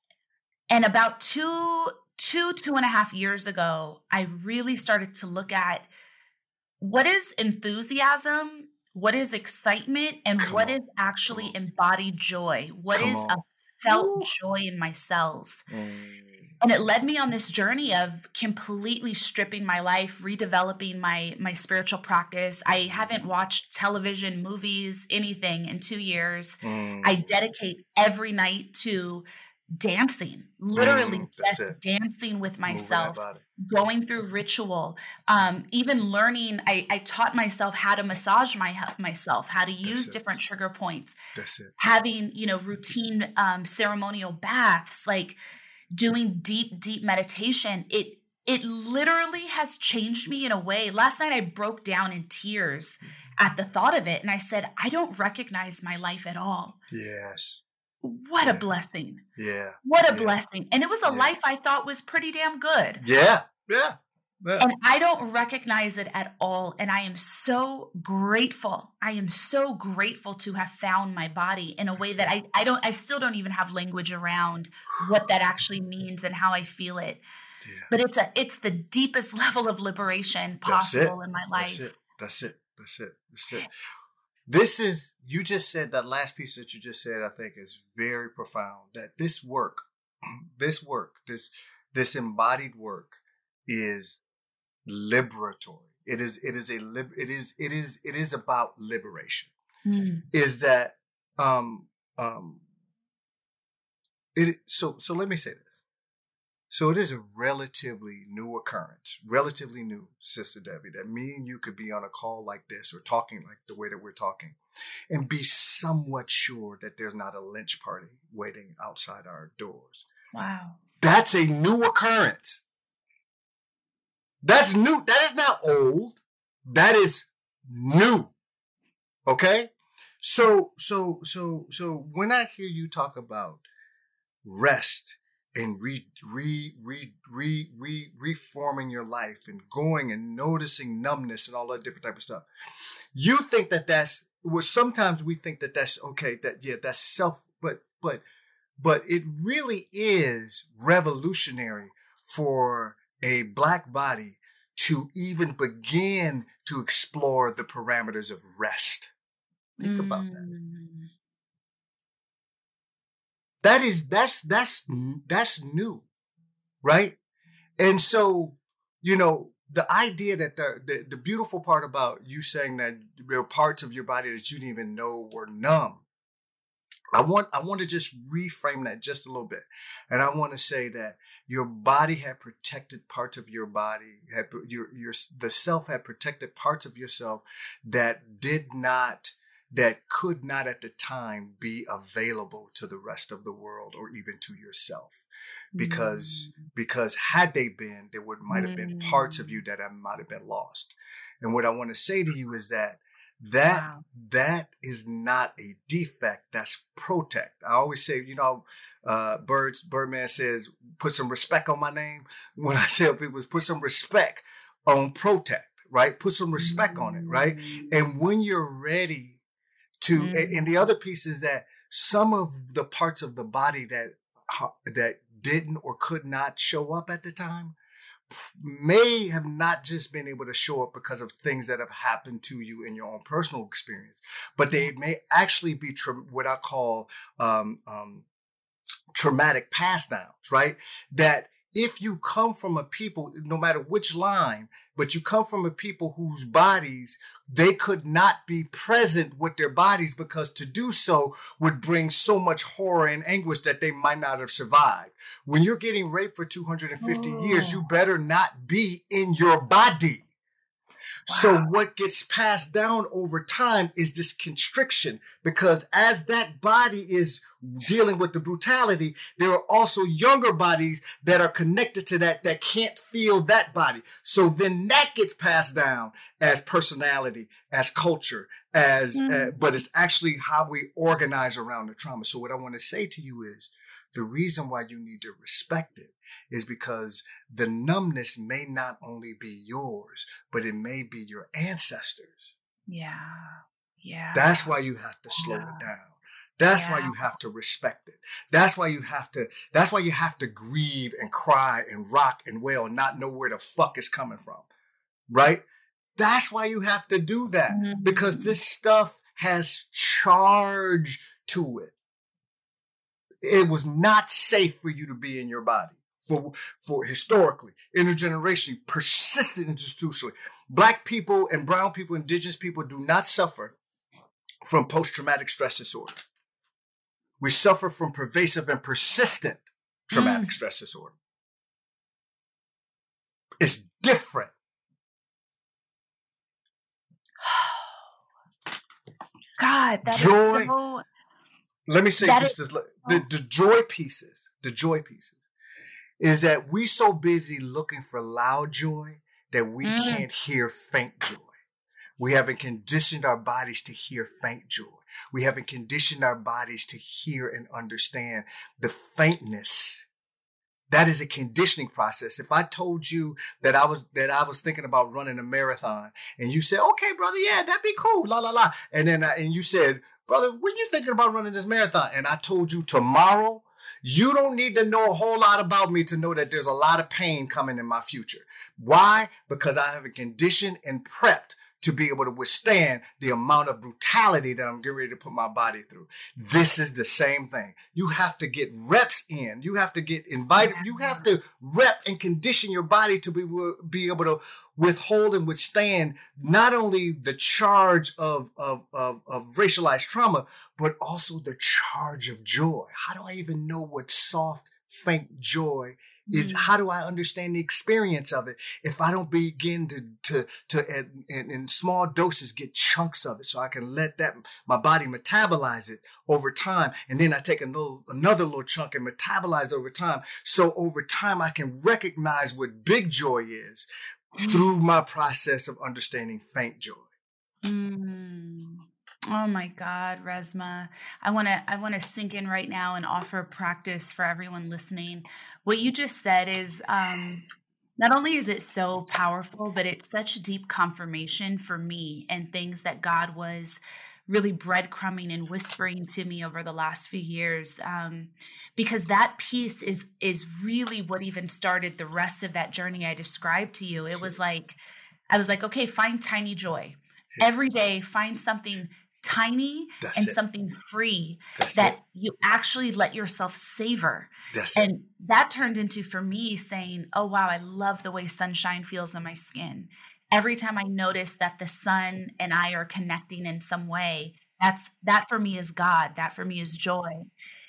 And about two, two, two and a half years ago, I really started to look at what is enthusiasm, what is excitement, and Come what on. is actually embodied joy. What Come is on. a felt joy in my cells. Mm. And it led me on this journey of completely stripping my life, redeveloping my my spiritual practice. I haven't watched television, movies, anything in two years. Mm. I dedicate every night to dancing, literally Mm, that's just it. dancing with Moving that myself, body. going through ritual, um, even learning. I, I taught myself how to massage my myself, how to use it. different trigger points, That's it. having, you know, routine um, ceremonial baths, like doing deep, deep meditation. It it literally has changed me in a way. Last night I broke down in tears at the thought of it. And I said, I don't recognize my life at all. Yes. What Yeah. a blessing. Yeah. What a Yeah. blessing. And it was a Yeah. life I thought was pretty damn good. Yeah. Yeah. Yeah. And I don't recognize it at all. And I am so grateful. I am so grateful to have found my body in a way that I, I don't, I still don't even have language around what that actually means and how I feel it. Yeah. But it's a, it's the deepest level of liberation That's it. possible in my life. That's it. That's it. That's it. That's it. This is, you just said that last piece that you just said, I think is very profound, that this work, this work, this, this embodied work is liberatory. It is, it is a, lib, it is, it is, it is about liberation. Mm. Is that, um, um, it, so, so let me say this. So it is a relatively new occurrence, relatively new, Sister Debbie, that me and you could be on a call like this or talking like the way that we're talking and be somewhat sure that there's not a lynch party waiting outside our doors. Wow. That's a new occurrence. That's new. That is not old. That is new. Okay? So, so, so, so when I hear you talk about rest and re, re, re, re, re, reforming your life and going and noticing numbness and all that different type of stuff, you think that that's, well, sometimes we think that that's okay, that, yeah, that's self, but, but, but it really is revolutionary for a Black body to even begin to explore the parameters of rest. Think mm. about that. That is, that's, that's, that's new, right? And so, you know, the idea that the, the, the beautiful part about you saying that there are parts of your body that you didn't even know were numb. I want, I want to just reframe that just a little bit. And I want to say that your body had protected parts of your body, had your, your, the self had protected parts of yourself that did not, that could not at the time be available to the rest of the world or even to yourself. Because, mm. because had they been, there would, might have been parts of you that might have been lost. And what I want to say to you is that That, wow. that is not a defect. That's protect. I always say, you know, uh, Birds, Birdman says, put some respect on my name. When I tell people, put some respect on protect, right? Put some respect mm-hmm. on it, right? And when you're ready to, mm-hmm. and, and the other piece is that some of the parts of the body that, that didn't or could not show up at the time may have not just been able to show up because of things that have happened to you in your own personal experience, but they may actually be tra- what I call um, um, traumatic pass downs, right? That if you come from a people, no matter which line, but you come from a people whose bodies, they could not be present with their bodies because to do so would bring so much horror and anguish that they might not have survived. When you're getting raped for two hundred fifty oh. years, you better not be in your body. Wow. So what gets passed down over time is this constriction, because as that body is dealing with the brutality, there are also younger bodies that are connected to that that can't feel that body. So then that gets passed down as personality, as culture, as mm. uh, but it's actually how we organize around the trauma. So what I want to say to you is the reason why you need to respect it is because the numbness may not only be yours, but it may be your ancestors. Yeah. Yeah. That's why you have to slow yeah. it down. That's yeah. why you have to respect it. That's why you have to, that's why you have to grieve and cry and rock and wail and not know where the fuck it's coming from. Right? That's why you have to do that, mm-hmm. because this stuff has charge to it. It was not safe for you to be in your body. For, for historically, intergenerationally, persistent institutionally. Black people and brown people, indigenous people do not suffer from post-traumatic stress disorder. We suffer from pervasive and persistent traumatic mm. stress disorder. It's different. God, that joy, is so... Let me say just is, this, the, the joy pieces, the joy pieces. Is that we so busy looking for loud joy that we mm. can't hear faint joy. We haven't conditioned our bodies to hear faint joy. We haven't conditioned our bodies to hear and understand the faintness. That is a conditioning process. If I told you that I was that I was thinking about running a marathon, and you said, "Okay, brother, yeah, that'd be cool," la la la, and then I, and you said, "Brother, when you thinking about running this marathon?" And I told you tomorrow. You don't need to know a whole lot about me to know that there's a lot of pain coming in my future. Why? Because I have a conditioned and prepped to be able to withstand the amount of brutality that I'm getting ready to put my body through. This is the same thing. You have to get reps in. You have to get invited. You have to rep and condition your body to be, be able to withhold and withstand not only the charge of, of, of, of racialized trauma, but also the charge of joy. How do I even know what soft, faint joy is? How do I understand the experience of it if I don't begin to, to, to in, in small doses, get chunks of it so I can let that, my body metabolize it over time. And then I take a little, another little chunk and metabolize over time. So over time, I can recognize what big joy is through my process of understanding faint joy. Mm. Oh my God, Resmaa. I want to I want to sink in right now and offer practice for everyone listening. What you just said is um, not only is it so powerful, but it's such deep confirmation for me and things that God was really breadcrumbing and whispering to me over the last few years. Um, because that piece is is really what even started the rest of that journey I described to you. It was like, I was like, okay, find tiny joy. Every day, find something tiny That's and it. something free That's that it. you actually let yourself savor. That's and it. that turned into, for me, saying, oh, wow, I love the way sunshine feels on my skin. Every time I notice that the sun and I are connecting in some way, that's that for me is God. That for me is joy.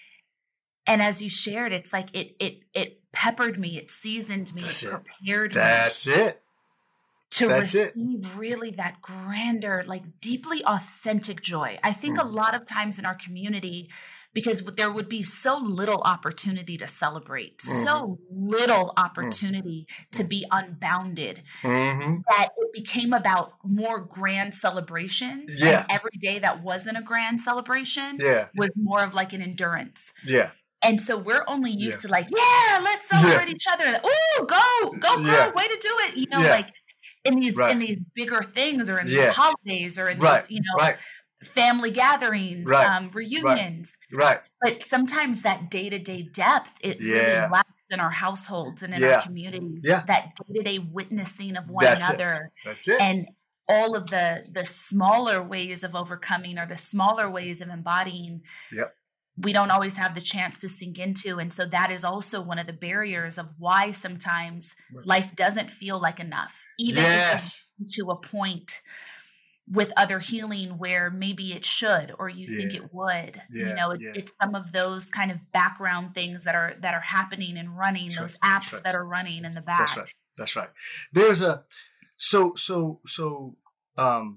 And as you shared, it's like it it it peppered me, it seasoned me, That's it prepared it. That's me. That's it. To That's receive it. really that grander, like deeply authentic joy. I think mm. a lot of times in our community, because there would be so little opportunity to celebrate, mm-hmm. so little opportunity mm-hmm. to be unbounded, mm-hmm. that it became about more grand celebrations. Yeah. And every day that wasn't a grand celebration yeah. was more of like an endurance. Yeah. And so we're only used yeah. to like, yeah, let's celebrate yeah. each other. Oh, go, go, go, yeah. way to do it. You know, yeah. like, in these right. in these bigger things, or in yeah. these holidays, or in right. these, you know, right. family gatherings, right. um, reunions. Right. right. But sometimes that day-to-day depth, it yeah. really lacks in our households and in yeah. our communities. Yeah. That day-to-day witnessing of one That's another. It. That's it. And all of the the smaller ways of overcoming, or the smaller ways of embodying. Yep. We don't always have the chance to sink into. And so that is also one of the barriers of why sometimes right. life doesn't feel like enough, even yes. if to a point with other healing where maybe it should, or you yeah. think it would. Yeah. You know, it, yeah. it's some of those kind of background things that are that are happening and running, That's those right. apps right. that are running in the back. That's right. That's right. There's a so so so um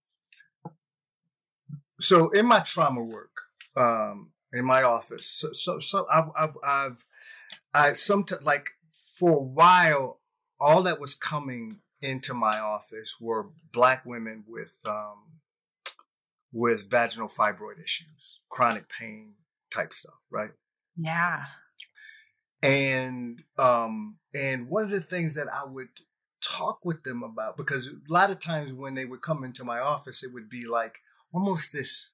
so in my trauma work, um in my office, so so, so I've I've I've I sometimes, like, for a while, all that was coming into my office were Black women with um with vaginal fibroid issues, chronic pain type stuff, right? Yeah. And um and one of the things that I would talk with them about, because a lot of times when they would come into my office, it would be like almost this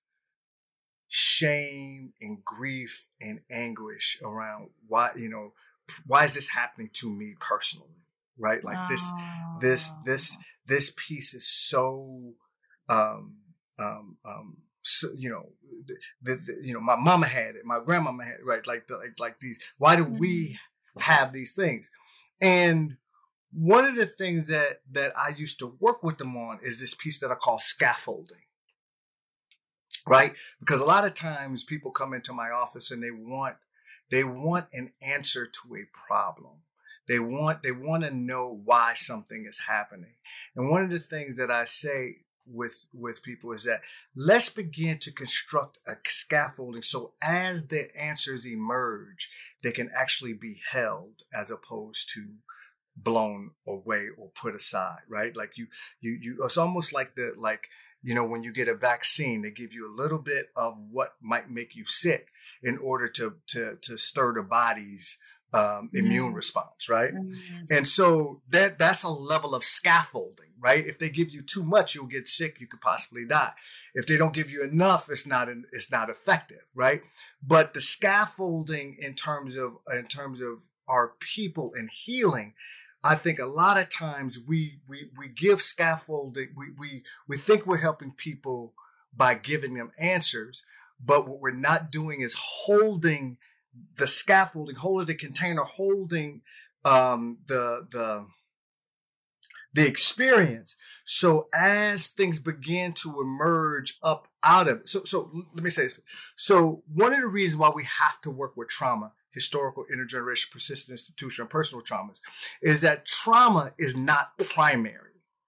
shame and grief and anguish around why, you know, why is this happening to me personally, right? Like this, oh. this, this, this piece is so, um, um, um, so, you know, the, the, you know, my mama had it, my grandmama had it, right? Like, the, like, like these, why do we have these things? And one of the things that, that I used to work with them on is this piece that I call scaffolding. Right? Because a lot of times people come into my office and they want, they want an answer to a problem. They want, they want to know why something is happening. And one of the things that I say with, with people is that let's begin to construct a scaffolding. So as the answers emerge, they can actually be held as opposed to blown away or put aside, right? Like you, you, you, it's almost like the, like, you know, when you get a vaccine, they give you a little bit of what might make you sick in order to to to stir the body's um, immune mm-hmm. response, right? Mm-hmm. And so that that's a level of scaffolding, right? If they give you too much, you'll get sick. You could possibly die. If they don't give you enough, it's not an, it's not effective, right? But the scaffolding in terms of in terms of our people and healing, I think a lot of times we we we give scaffolding, we we we think we're helping people by giving them answers, but what we're not doing is holding the scaffolding, holding the container, holding um, the the the experience. So as things begin to emerge up out of it, so so let me say this. So one of the reasons why we have to work with trauma, historical, intergenerational, persistent, institutional, and personal traumas, is that trauma is not primary.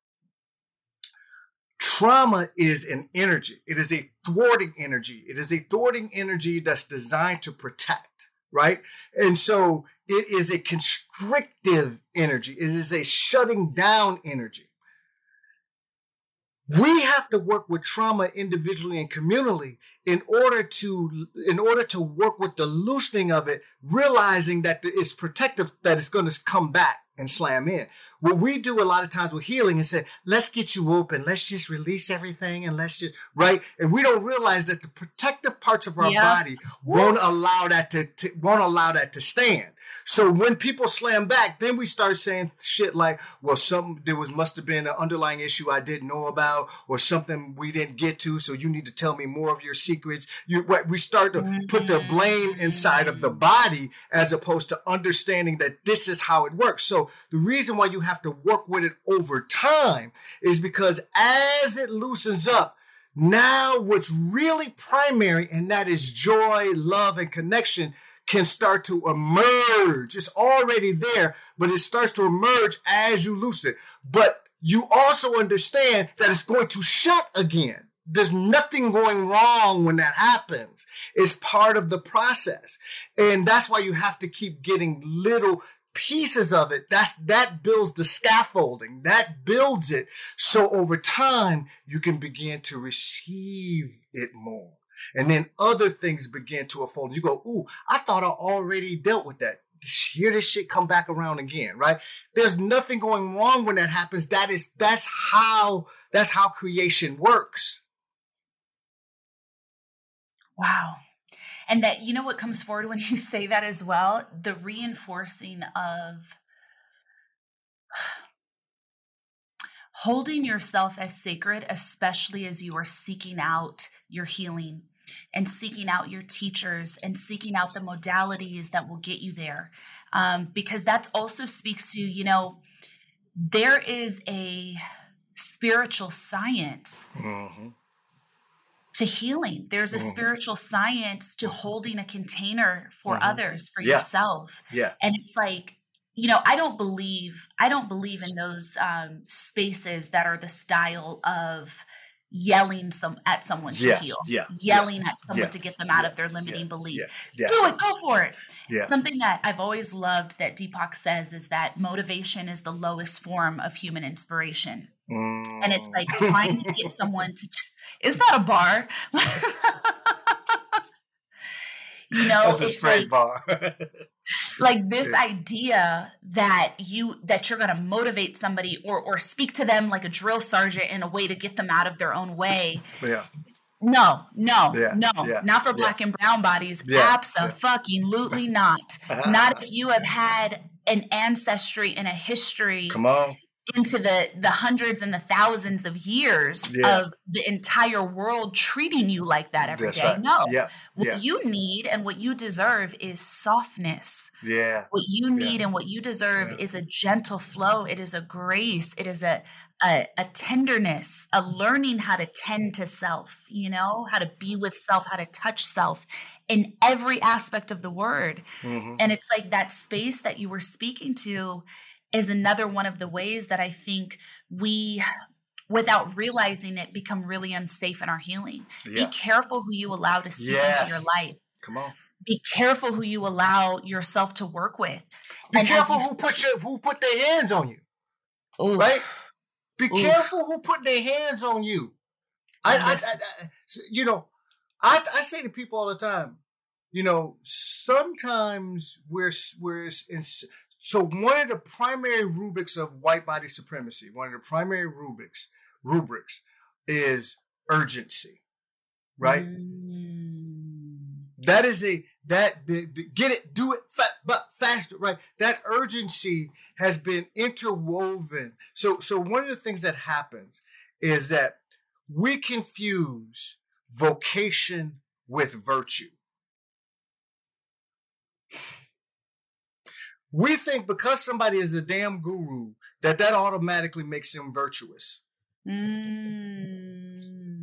Trauma is an energy. It is a thwarting energy. It is a thwarting energy that's designed to protect, right? And so it is a constrictive energy. It is a shutting down energy. We have to work with trauma individually and communally in order to, in order to work with the loosening of it, realizing that it's protective, that it's going to come back and slam in. What we do a lot of times with healing is say, let's get you open. Let's just release everything and let's just, right? And we don't realize that the protective parts of our yeah. body won't allow that to, to, won't allow that to stand. So when people slam back, then we start saying shit like, well, something, there was, must have been an underlying issue I didn't know about or something we didn't get to. So you need to tell me more of your secrets. You, we start to mm-hmm. put the blame inside of the body as opposed to understanding that this is how it works. So the reason why you have to work with it over time is because as it loosens up, now what's really primary, and that is joy, love, and connection, can start to emerge. It's already there, but it starts to emerge as you loosen it. But you also understand that it's going to shut again. There's nothing going wrong when that happens. It's part of the process. And that's why you have to keep getting little pieces of it. That's, that builds the scaffolding. That builds it. So over time, you can begin to receive it more. And then other things begin to unfold. You go, ooh, I thought I already dealt with that. Hear this shit come back around again, right? There's nothing going wrong when that happens. That is, that's how, that's how creation works. Wow. And that, you know what comes forward when you say that as well? The reinforcing of holding yourself as sacred, especially as you are seeking out your healing and seeking out your teachers and seeking out the modalities that will get you there. Um, because that also speaks to, you know, there is a spiritual science mm-hmm. to healing. There's a mm-hmm. spiritual science to holding a container for mm-hmm. others, for yeah. yourself. Yeah. And it's like, you know, I don't believe, I don't believe in those um, spaces that are the style of yelling some at someone to yeah, heal, yeah, yelling yeah, at someone yeah, to get them out yeah, of their limiting yeah, belief. Yeah, Do it, go for it. Yeah. Something that I've always loved that Deepak says is that motivation is the lowest form of human inspiration. Mm. And it's like trying to get someone to, is that a bar? You know, that's a it's straight like, bar. like this yeah. idea that you, that you're going to motivate somebody or, or speak to them like a drill sergeant in a way to get them out of their own way. Yeah. No, no, yeah. no, yeah. not for yeah. black and brown bodies. Yeah. Abso-fucking-lutely yeah. not. Not if you have had an ancestry and a history. Come on. Into the, the hundreds and the thousands of years yeah. of the entire world treating you like that every That's day. Right. No, yeah. what yeah. you need and what you deserve is softness. Yeah. What you need yeah. and what you deserve yeah. is a gentle flow. It is a grace. It is a, a, a tenderness, a learning how to tend to self, you know, how to be with self, how to touch self in every aspect of the word. Mm-hmm. And it's like that space that you were speaking to is another one of the ways that I think we, without realizing it, become really unsafe in our healing. Yeah. Be careful who you allow to speak yes. into your life. Come on. Be careful who you allow yourself to work with. Be and careful who put your, who put their hands on you. Oof. Right? Be Oof. careful who put their hands on you. I, I, I, I you know, I, I say to people all the time, you know, sometimes we're we're in. So one of the primary rubrics of white body supremacy, one of the primary rubrics, rubrics is urgency, right? Mm. That is a, that, the, the, get it, do it, fa- but faster, right? That urgency has been interwoven. So, so one of the things that happens is that we confuse vocation with virtue. We think because somebody is a damn guru that that automatically makes them virtuous. Mm.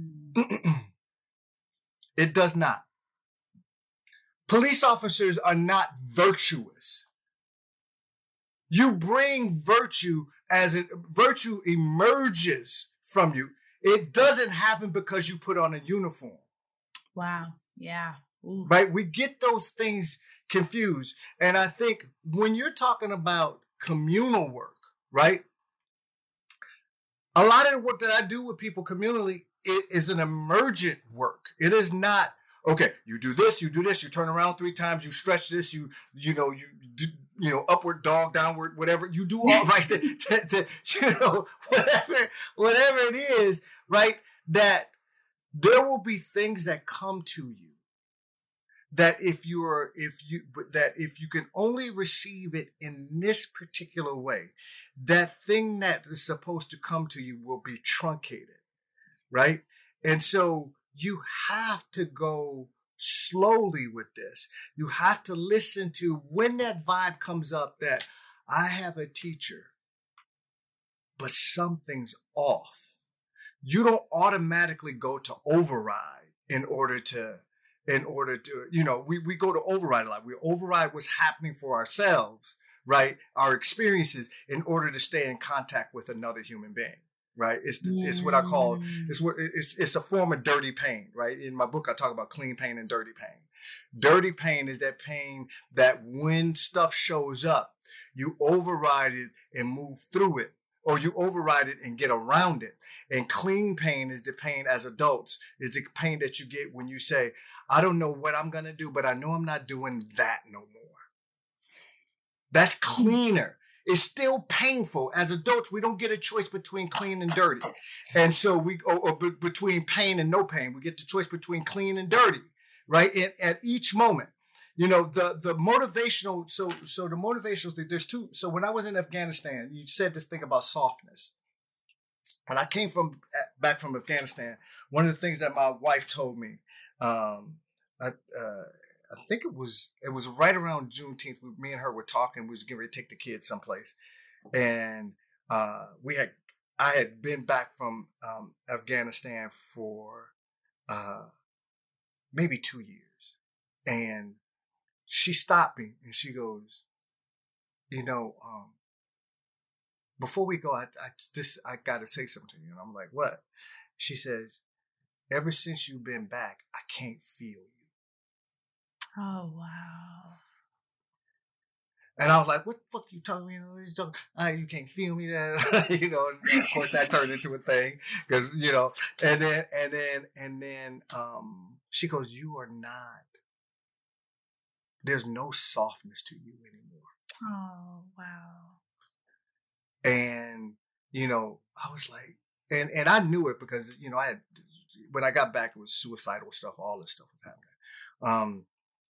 It does not. Police officers are not virtuous. You bring virtue as it, virtue emerges from you. It doesn't happen because you put on a uniform. Wow. Yeah. Ooh. Right? We get those things confused. And I think when you're talking about communal work, right? a lot of the work that I do with people communally, it is an emergent work. It is not, okay, you do this, you do this, you turn around three times, you stretch this, you, you know, you do, you know, upward dog, downward, whatever. You do all right to, to, to, you know, whatever, whatever it is, right? That there will be things that come to you that if you are, if you, that if you can only receive it in this particular way, that thing that is supposed to come to you will be truncated, right? And so you have to go slowly with this. You have to listen to when that vibe comes up that I have a teacher, but something's off. You don't automatically go to override in order to, in order to, you know, we, we go to override a lot. We override what's happening for ourselves, right? Our experiences in order to stay in contact with another human being. Right. It's yeah. it's what I call it's what it's it's a form of dirty pain. Right. In my book, I talk about clean pain and dirty pain. Dirty pain is that pain that when stuff shows up, you override it and move through it, or you override it and get around it. And clean pain is the pain as adults, is the pain that you get when you say, I don't know what I'm going to do, but I know I'm not doing that no more. That's cleaner. It's still painful. As adults, we don't get a choice between clean and dirty. And so we, or, or b- between pain and no pain, we get the choice between clean and dirty, right? And at each moment, you know, the, the motivational, so, so the motivational thing, there's two. So when I was in Afghanistan, you said this thing about softness. When I came from back from Afghanistan, one of the things that my wife told me, um, I, uh, I think it was it was right around Juneteenth. Me and her were talking. We was getting ready to take the kids someplace, and uh, we had I had been back from um, Afghanistan for uh, maybe two years, and she stopped me and she goes, "You know, um, before we go, I, I this I got to say something to you." And I'm like, "What?" She says, "Ever since you've been back, I can't feel you." Oh, wow. And I was like, what the fuck you talking me? You talking, ah, you can't feel me that, you know, and of course that turned into a thing because, you know, and then, and then, and then, um, she goes, you are not, there's no softness to you anymore. Oh, wow. And, you know, I was like, and, and I knew it because, you know, I had, when I got back, it was suicidal stuff, all this stuff was happening. Um,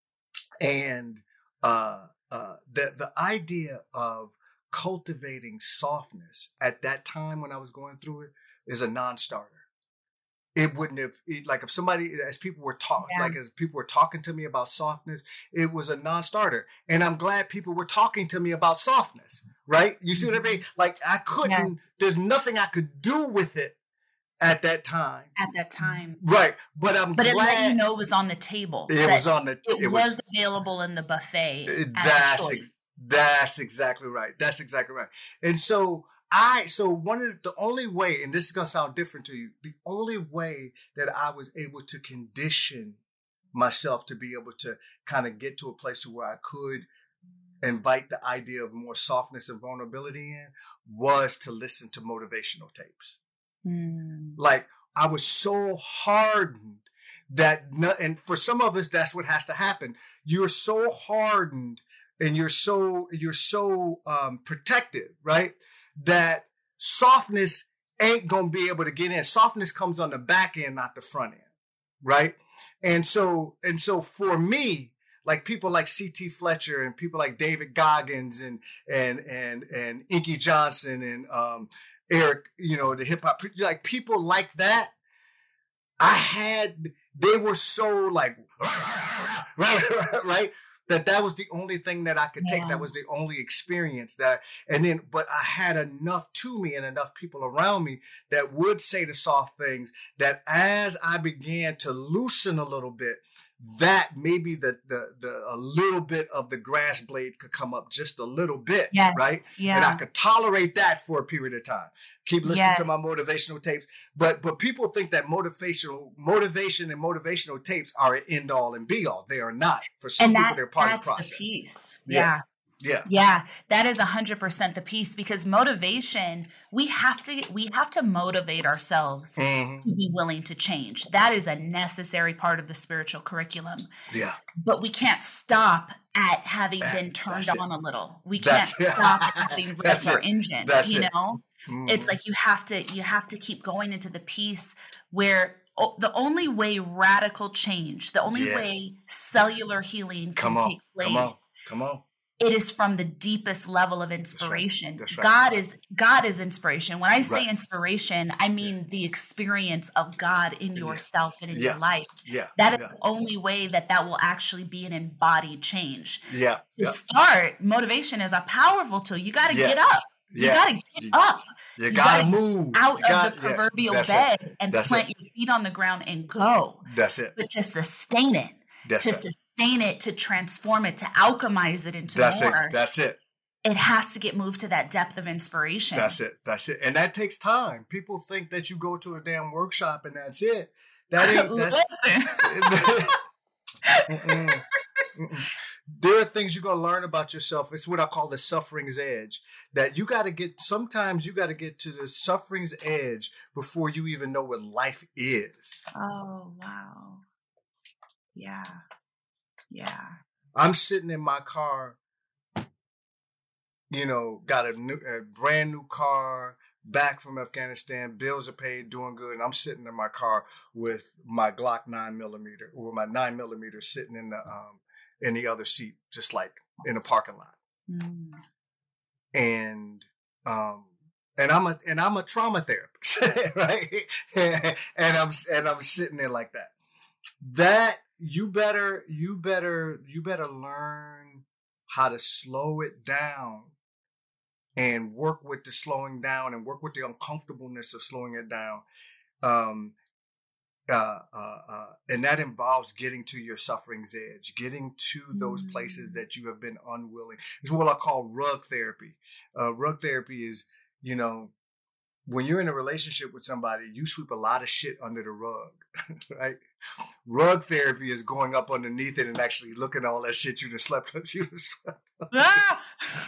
And uh, uh, the the idea of cultivating softness at that time when I was going through it is a non-starter. It wouldn't have, it, like if somebody, as people were talking, yeah. like as people were talking to me about softness, it was a non-starter. And I'm glad people were talking to me about softness, right? You see what I mean? Like I couldn't, yes. there's nothing I could do with it at that time. At that time. Right. But I'm but glad. But it let you know it was on the table. It was on the, it, it was, was available in the buffet. That's, ex- that's exactly right. That's exactly right. And so I, so one of the, the only way, and this is going to sound different to you, the only way that I was able to condition myself to be able to kind of get to a place to where I could invite the idea of more softness and vulnerability in was to listen to motivational tapes. Mm. Like I was so hardened that, no, and for some of us, that's what has to happen. You're so hardened and you're so, you're so um, protected, right? That softness ain't going to be able to get in. Softness comes on the back end, not the front end. Right. And so, and so for me, like people like C T Fletcher and people like David Goggins and, and, and, and Inky Johnson and, um, Eric, you know, the hip hop, like people like that. I had, they were so like, right? That that was the only thing that I could take. Yeah. That was the only experience that, and then, but I had enough to me and enough people around me that would say the soft things that as I began to loosen a little bit, that maybe the, the, the, a little bit of the grass blade could come up just a little bit, yes. right? Yeah. And I could tolerate that for a period of time. Keep listening yes. to my motivational tapes. But, but people think that motivational, motivation and motivational tapes are an end all and be all. They are not. For some and that, people, they're part of the process. The piece. Yeah. Yeah. Yeah, that is a hundred percent the piece, because motivation, we have to, we have to motivate ourselves Mm-hmm. to be willing to change. That is a necessary part of the spiritual curriculum. Yeah. But we can't stop at having been turned That's on it. a little. We That's can't it. stop at having revved That's our it. engine, That's you it. know? Mhm. It's like you have to, you have to keep going into the piece where o- the only way radical change, the only Yes. way cellular healing can Come on. take place, Come on. Come on. it is from the deepest level of inspiration. That's right. God is God is inspiration. When I say Right. inspiration, I mean the experience of God in yourself and in Yeah. your life. Yeah. That is yeah. the only way that that will actually be an embodied change. Yeah. To Yeah. start, motivation is a powerful tool. You got to Yeah. get up. You Yeah. got to get You- up. You, You gotta gotta move Out You of got- the yeah. proverbial That's bed it. and That's plant it. your feet on the ground and go. That's it. But to sustain it, That's to it. sustain it, to transform it, to alchemize it into That's more, it. That's it. it has to get moved to that depth of inspiration. That's it. That's it. And that takes time. People think that you go to a damn workshop and that's it. That ain't that's Mm-mm. Mm-mm. There are things you're gonna learn about yourself. It's what I call the suffering's edge. That you gotta get sometimes you gotta get to the suffering's edge before you even know what life is. Oh, wow. Yeah. Yeah. I'm sitting in my car, you know, got a new, a brand new car, back from Afghanistan, bills are paid, doing good, and I'm sitting in my car with my Glock nine millimeter, or my nine millimeter sitting in the um in the other seat, just like in a parking lot, Mm. and um and I'm a and I'm a trauma therapist, right? and I'm and I'm sitting there like that. That you better you better you better learn how to slow it down and work with the slowing down and work with the uncomfortableness of slowing it down. Um, uh, uh, uh, and that involves getting to your suffering's edge, getting to those places that you have been unwilling. It's what I call rug therapy. Uh, rug therapy is, you know, when you're in a relationship with somebody, you sweep a lot of shit under the rug, right? Rug therapy is going up underneath it and actually looking at all that shit you done slept on. You done slept on. Ah!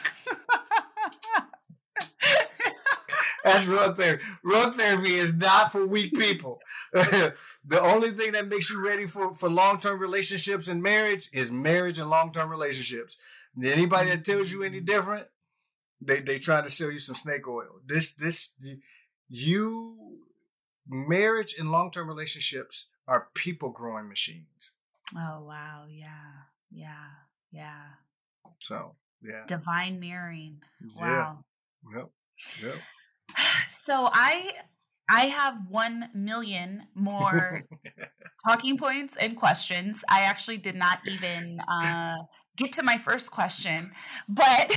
That's rug therapy. Rug therapy is not for weak people. The only thing that makes you ready for, for long-term relationships and marriage is marriage and long-term relationships. Anybody that tells you any different, they they trying to sell you some snake oil. This this you marriage and long-term relationships are people growing machines. Oh, wow. Yeah. Yeah. Yeah. So yeah. Divine mirroring. Yeah. Wow. Yep. Yep. So I I have one million more talking points and questions. I actually did not even uh, get to my first question, but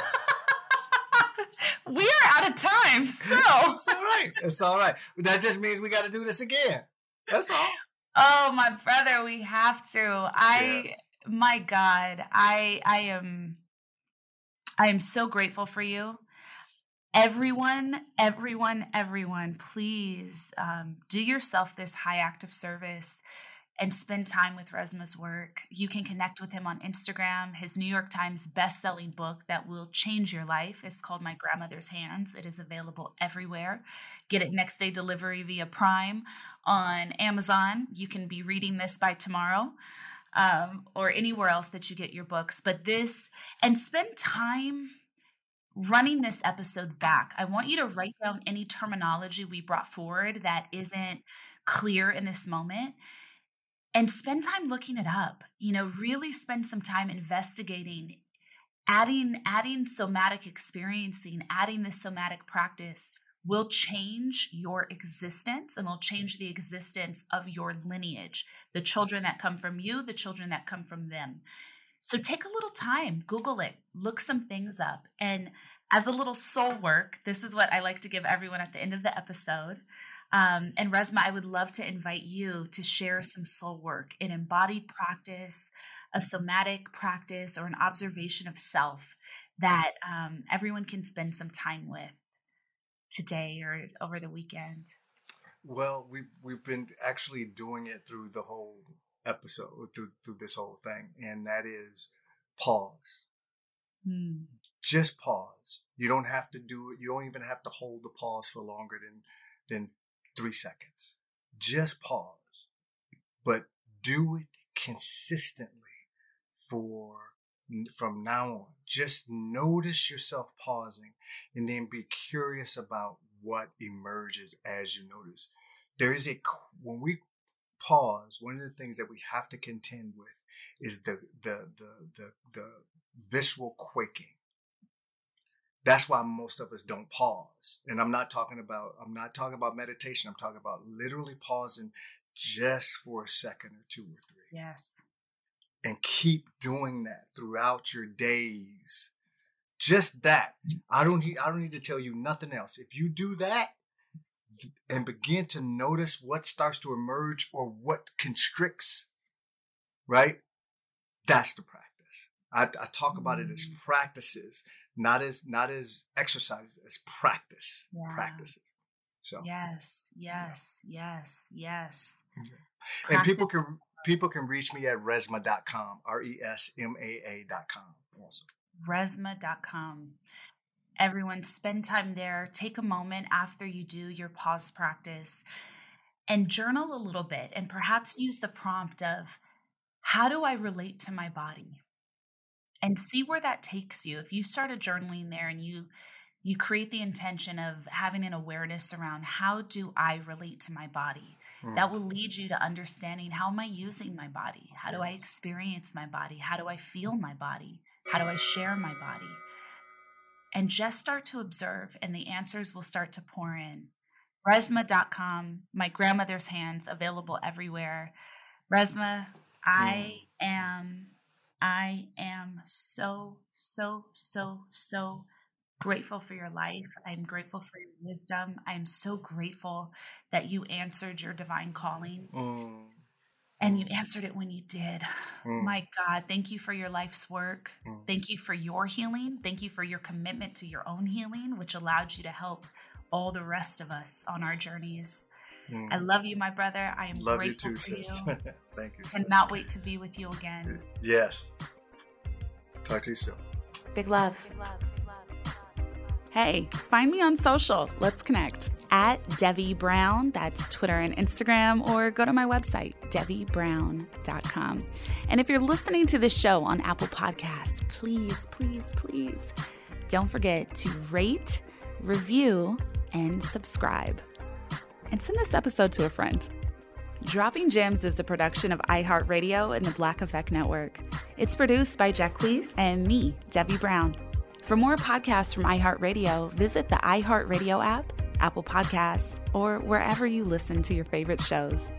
we are out of time. So It's all right. It's all right. That just means we got to do this again. That's all. oh, my brother, we have to. I, my God, I, I am, I am so grateful for you. Everyone, everyone, everyone, please um, do yourself this high active service and spend time with Resma's work. You can connect with him on Instagram. His New York Times best-selling book that will change your life is called My Grandmother's Hands. It is available everywhere. Get it next day delivery via Prime on Amazon. You can be reading this by tomorrow. Um, or anywhere else that you get your books. But this, and spend time running this episode back. I want you to write down any terminology we brought forward that isn't clear in this moment and spend time looking it up. You know, really spend some time investigating, adding, adding somatic experiencing, adding this somatic practice will change your existence and will change the existence of your lineage, the children that come from you, the children that come from them. So take a little time, Google it, look some things up. And as a little soul work, this is what I like to give everyone at the end of the episode. Um, and Resma, I would love to invite you to share some soul work, an embodied practice, a somatic practice, or an observation of self that um, everyone can spend some time with today or over the weekend. Well, we've we've been actually doing it through the whole episode, through through this whole thing, and that is pause. Mm. Just pause. You don't have to do it. You don't even have to hold the pause for longer than, than three seconds. Just pause. But do it consistently for from now on. Just notice yourself pausing and then be curious about what emerges as you notice. There is a, when we pause, one of the things that we have to contend with is the, the, the, the, the visceral quaking. That's why most of us don't pause. And I'm not talking about, I'm not talking about meditation. I'm talking about literally pausing just for a second or two or three. Yes. And keep doing that throughout your days. Just that. I don't need, I don't need to tell you nothing else. If you do that and begin to notice what starts to emerge or what constricts, right? That's the practice. I, I talk about it as practices, not as not as exercises, as practice. Yeah. Practices. So yes, yes, yes, yes. Okay. And people can people can reach me at resma dot com, R E S M A A dot com also. resma dot com. Everyone, spend time there. Take a moment after you do your pause practice and journal a little bit, and perhaps use the prompt of, how do I relate to my body? And see where that takes you. If you started journaling there and you you create the intention of having an awareness around, how do I relate to my body? Mm. That will lead you to understanding, how am I using my body? How do I experience my body? How do I feel my body? How do I share my body? And just start to observe, and the answers will start to pour in. resma dot com, my grandmother's hands, available everywhere. Resma, I am, I am so, so, so, so grateful for your life. I'm grateful for your wisdom. I'm so grateful that you answered your divine calling. Mm. And you answered it when you did. Mm. My God, thank you for your life's work. Mm. Thank you for your healing. Thank you for your commitment to your own healing, which allowed you to help all the rest of us on our journeys. Mm. I love you, my brother. I am love grateful you too, for you. sis. Thank you. Cannot wait to be with you again. Yes. Talk to you soon. Big love. Big love. Hey, find me on social. Let's connect. At Devi Brown, that's Twitter and Instagram, or go to my website, devi brown dot com. And if you're listening to this show on Apple Podcasts, please, please, please don't forget to rate, review, and subscribe. And send this episode to a friend. Dropping Gems is a production of iHeartRadio and the Black Effect Network. It's produced by Jacquees and me, Devi Brown. For more podcasts from iHeartRadio, visit the iHeartRadio app, Apple Podcasts, or wherever you listen to your favorite shows.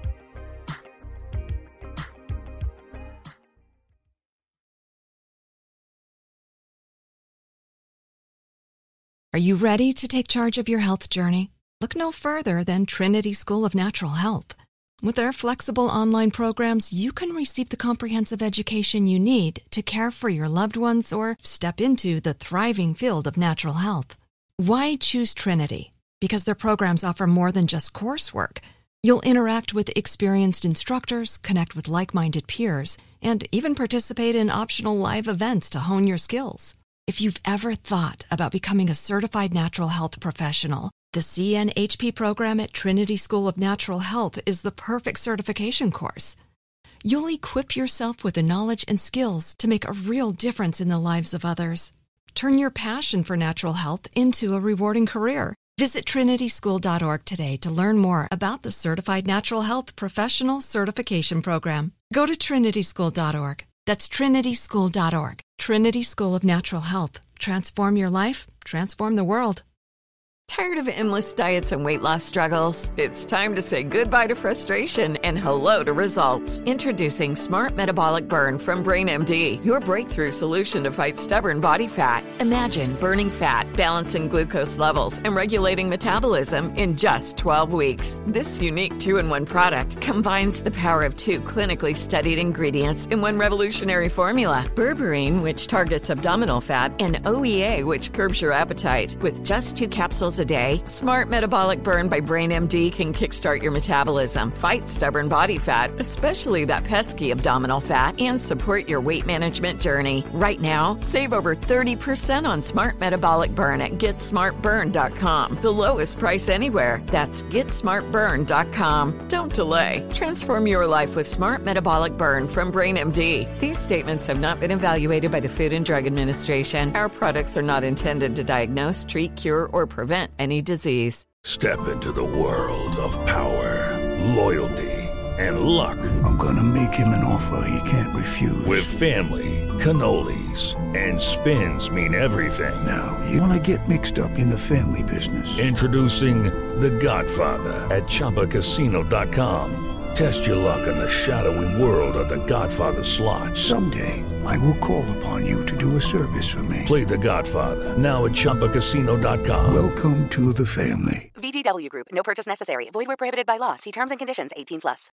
Are you ready to take charge of your health journey? Look no further than Trinity School of Natural Health. With their flexible online programs, you can receive the comprehensive education you need to care for your loved ones or step into the thriving field of natural health. Why choose Trinity? Because their programs offer more than just coursework. You'll interact with experienced instructors, connect with like-minded peers, and even participate in optional live events to hone your skills. If you've ever thought about becoming a certified natural health professional, the C N H P program at Trinity School of Natural Health is the perfect certification course. You'll equip yourself with the knowledge and skills to make a real difference in the lives of others. Turn your passion for natural health into a rewarding career. Visit trinity school dot org today to learn more about the Certified Natural Health Professional Certification Program. Go to trinity school dot org. That's trinity school dot org. Trinity School of Natural Health. Transform your life, transform the world. Tired of endless diets and weight loss struggles? It's time to say goodbye to frustration and hello to results. Introducing Smart Metabolic Burn from BrainMD, your breakthrough solution to fight stubborn body fat. Imagine burning fat, balancing glucose levels, and regulating metabolism in just twelve weeks. This unique two-in-one product combines the power of two clinically studied ingredients in one revolutionary formula. Berberine, which targets abdominal fat, and O E A, which curbs your appetite. With just two capsules a day, Smart Metabolic Burn by BrainMD can kickstart your metabolism, fight stubborn body fat, especially that pesky abdominal fat, and support your weight management journey. Right now, save over thirty percent on Smart Metabolic Burn at get smart burn dot com. The lowest price anywhere. That's get smart burn dot com. Don't delay. Transform your life with Smart Metabolic Burn from BrainMD. These statements have not been evaluated by the Food and Drug Administration. Our products are not intended to diagnose, treat, cure, or prevent any disease. Step into the world of power, loyalty, and luck. I'm gonna make him an offer he can't refuse. With family, cannolis, and spins mean everything. Now, you wanna get mixed up in the family business. Introducing The Godfather at Chumba Casino dot com. Test your luck in the shadowy world of The Godfather slot. Someday, I will call upon you to do a service for me. Play The Godfather, now at Chumba Casino dot com. Welcome to the family. V G W Group. No purchase necessary. Void where prohibited by law. See terms and conditions. eighteen plus.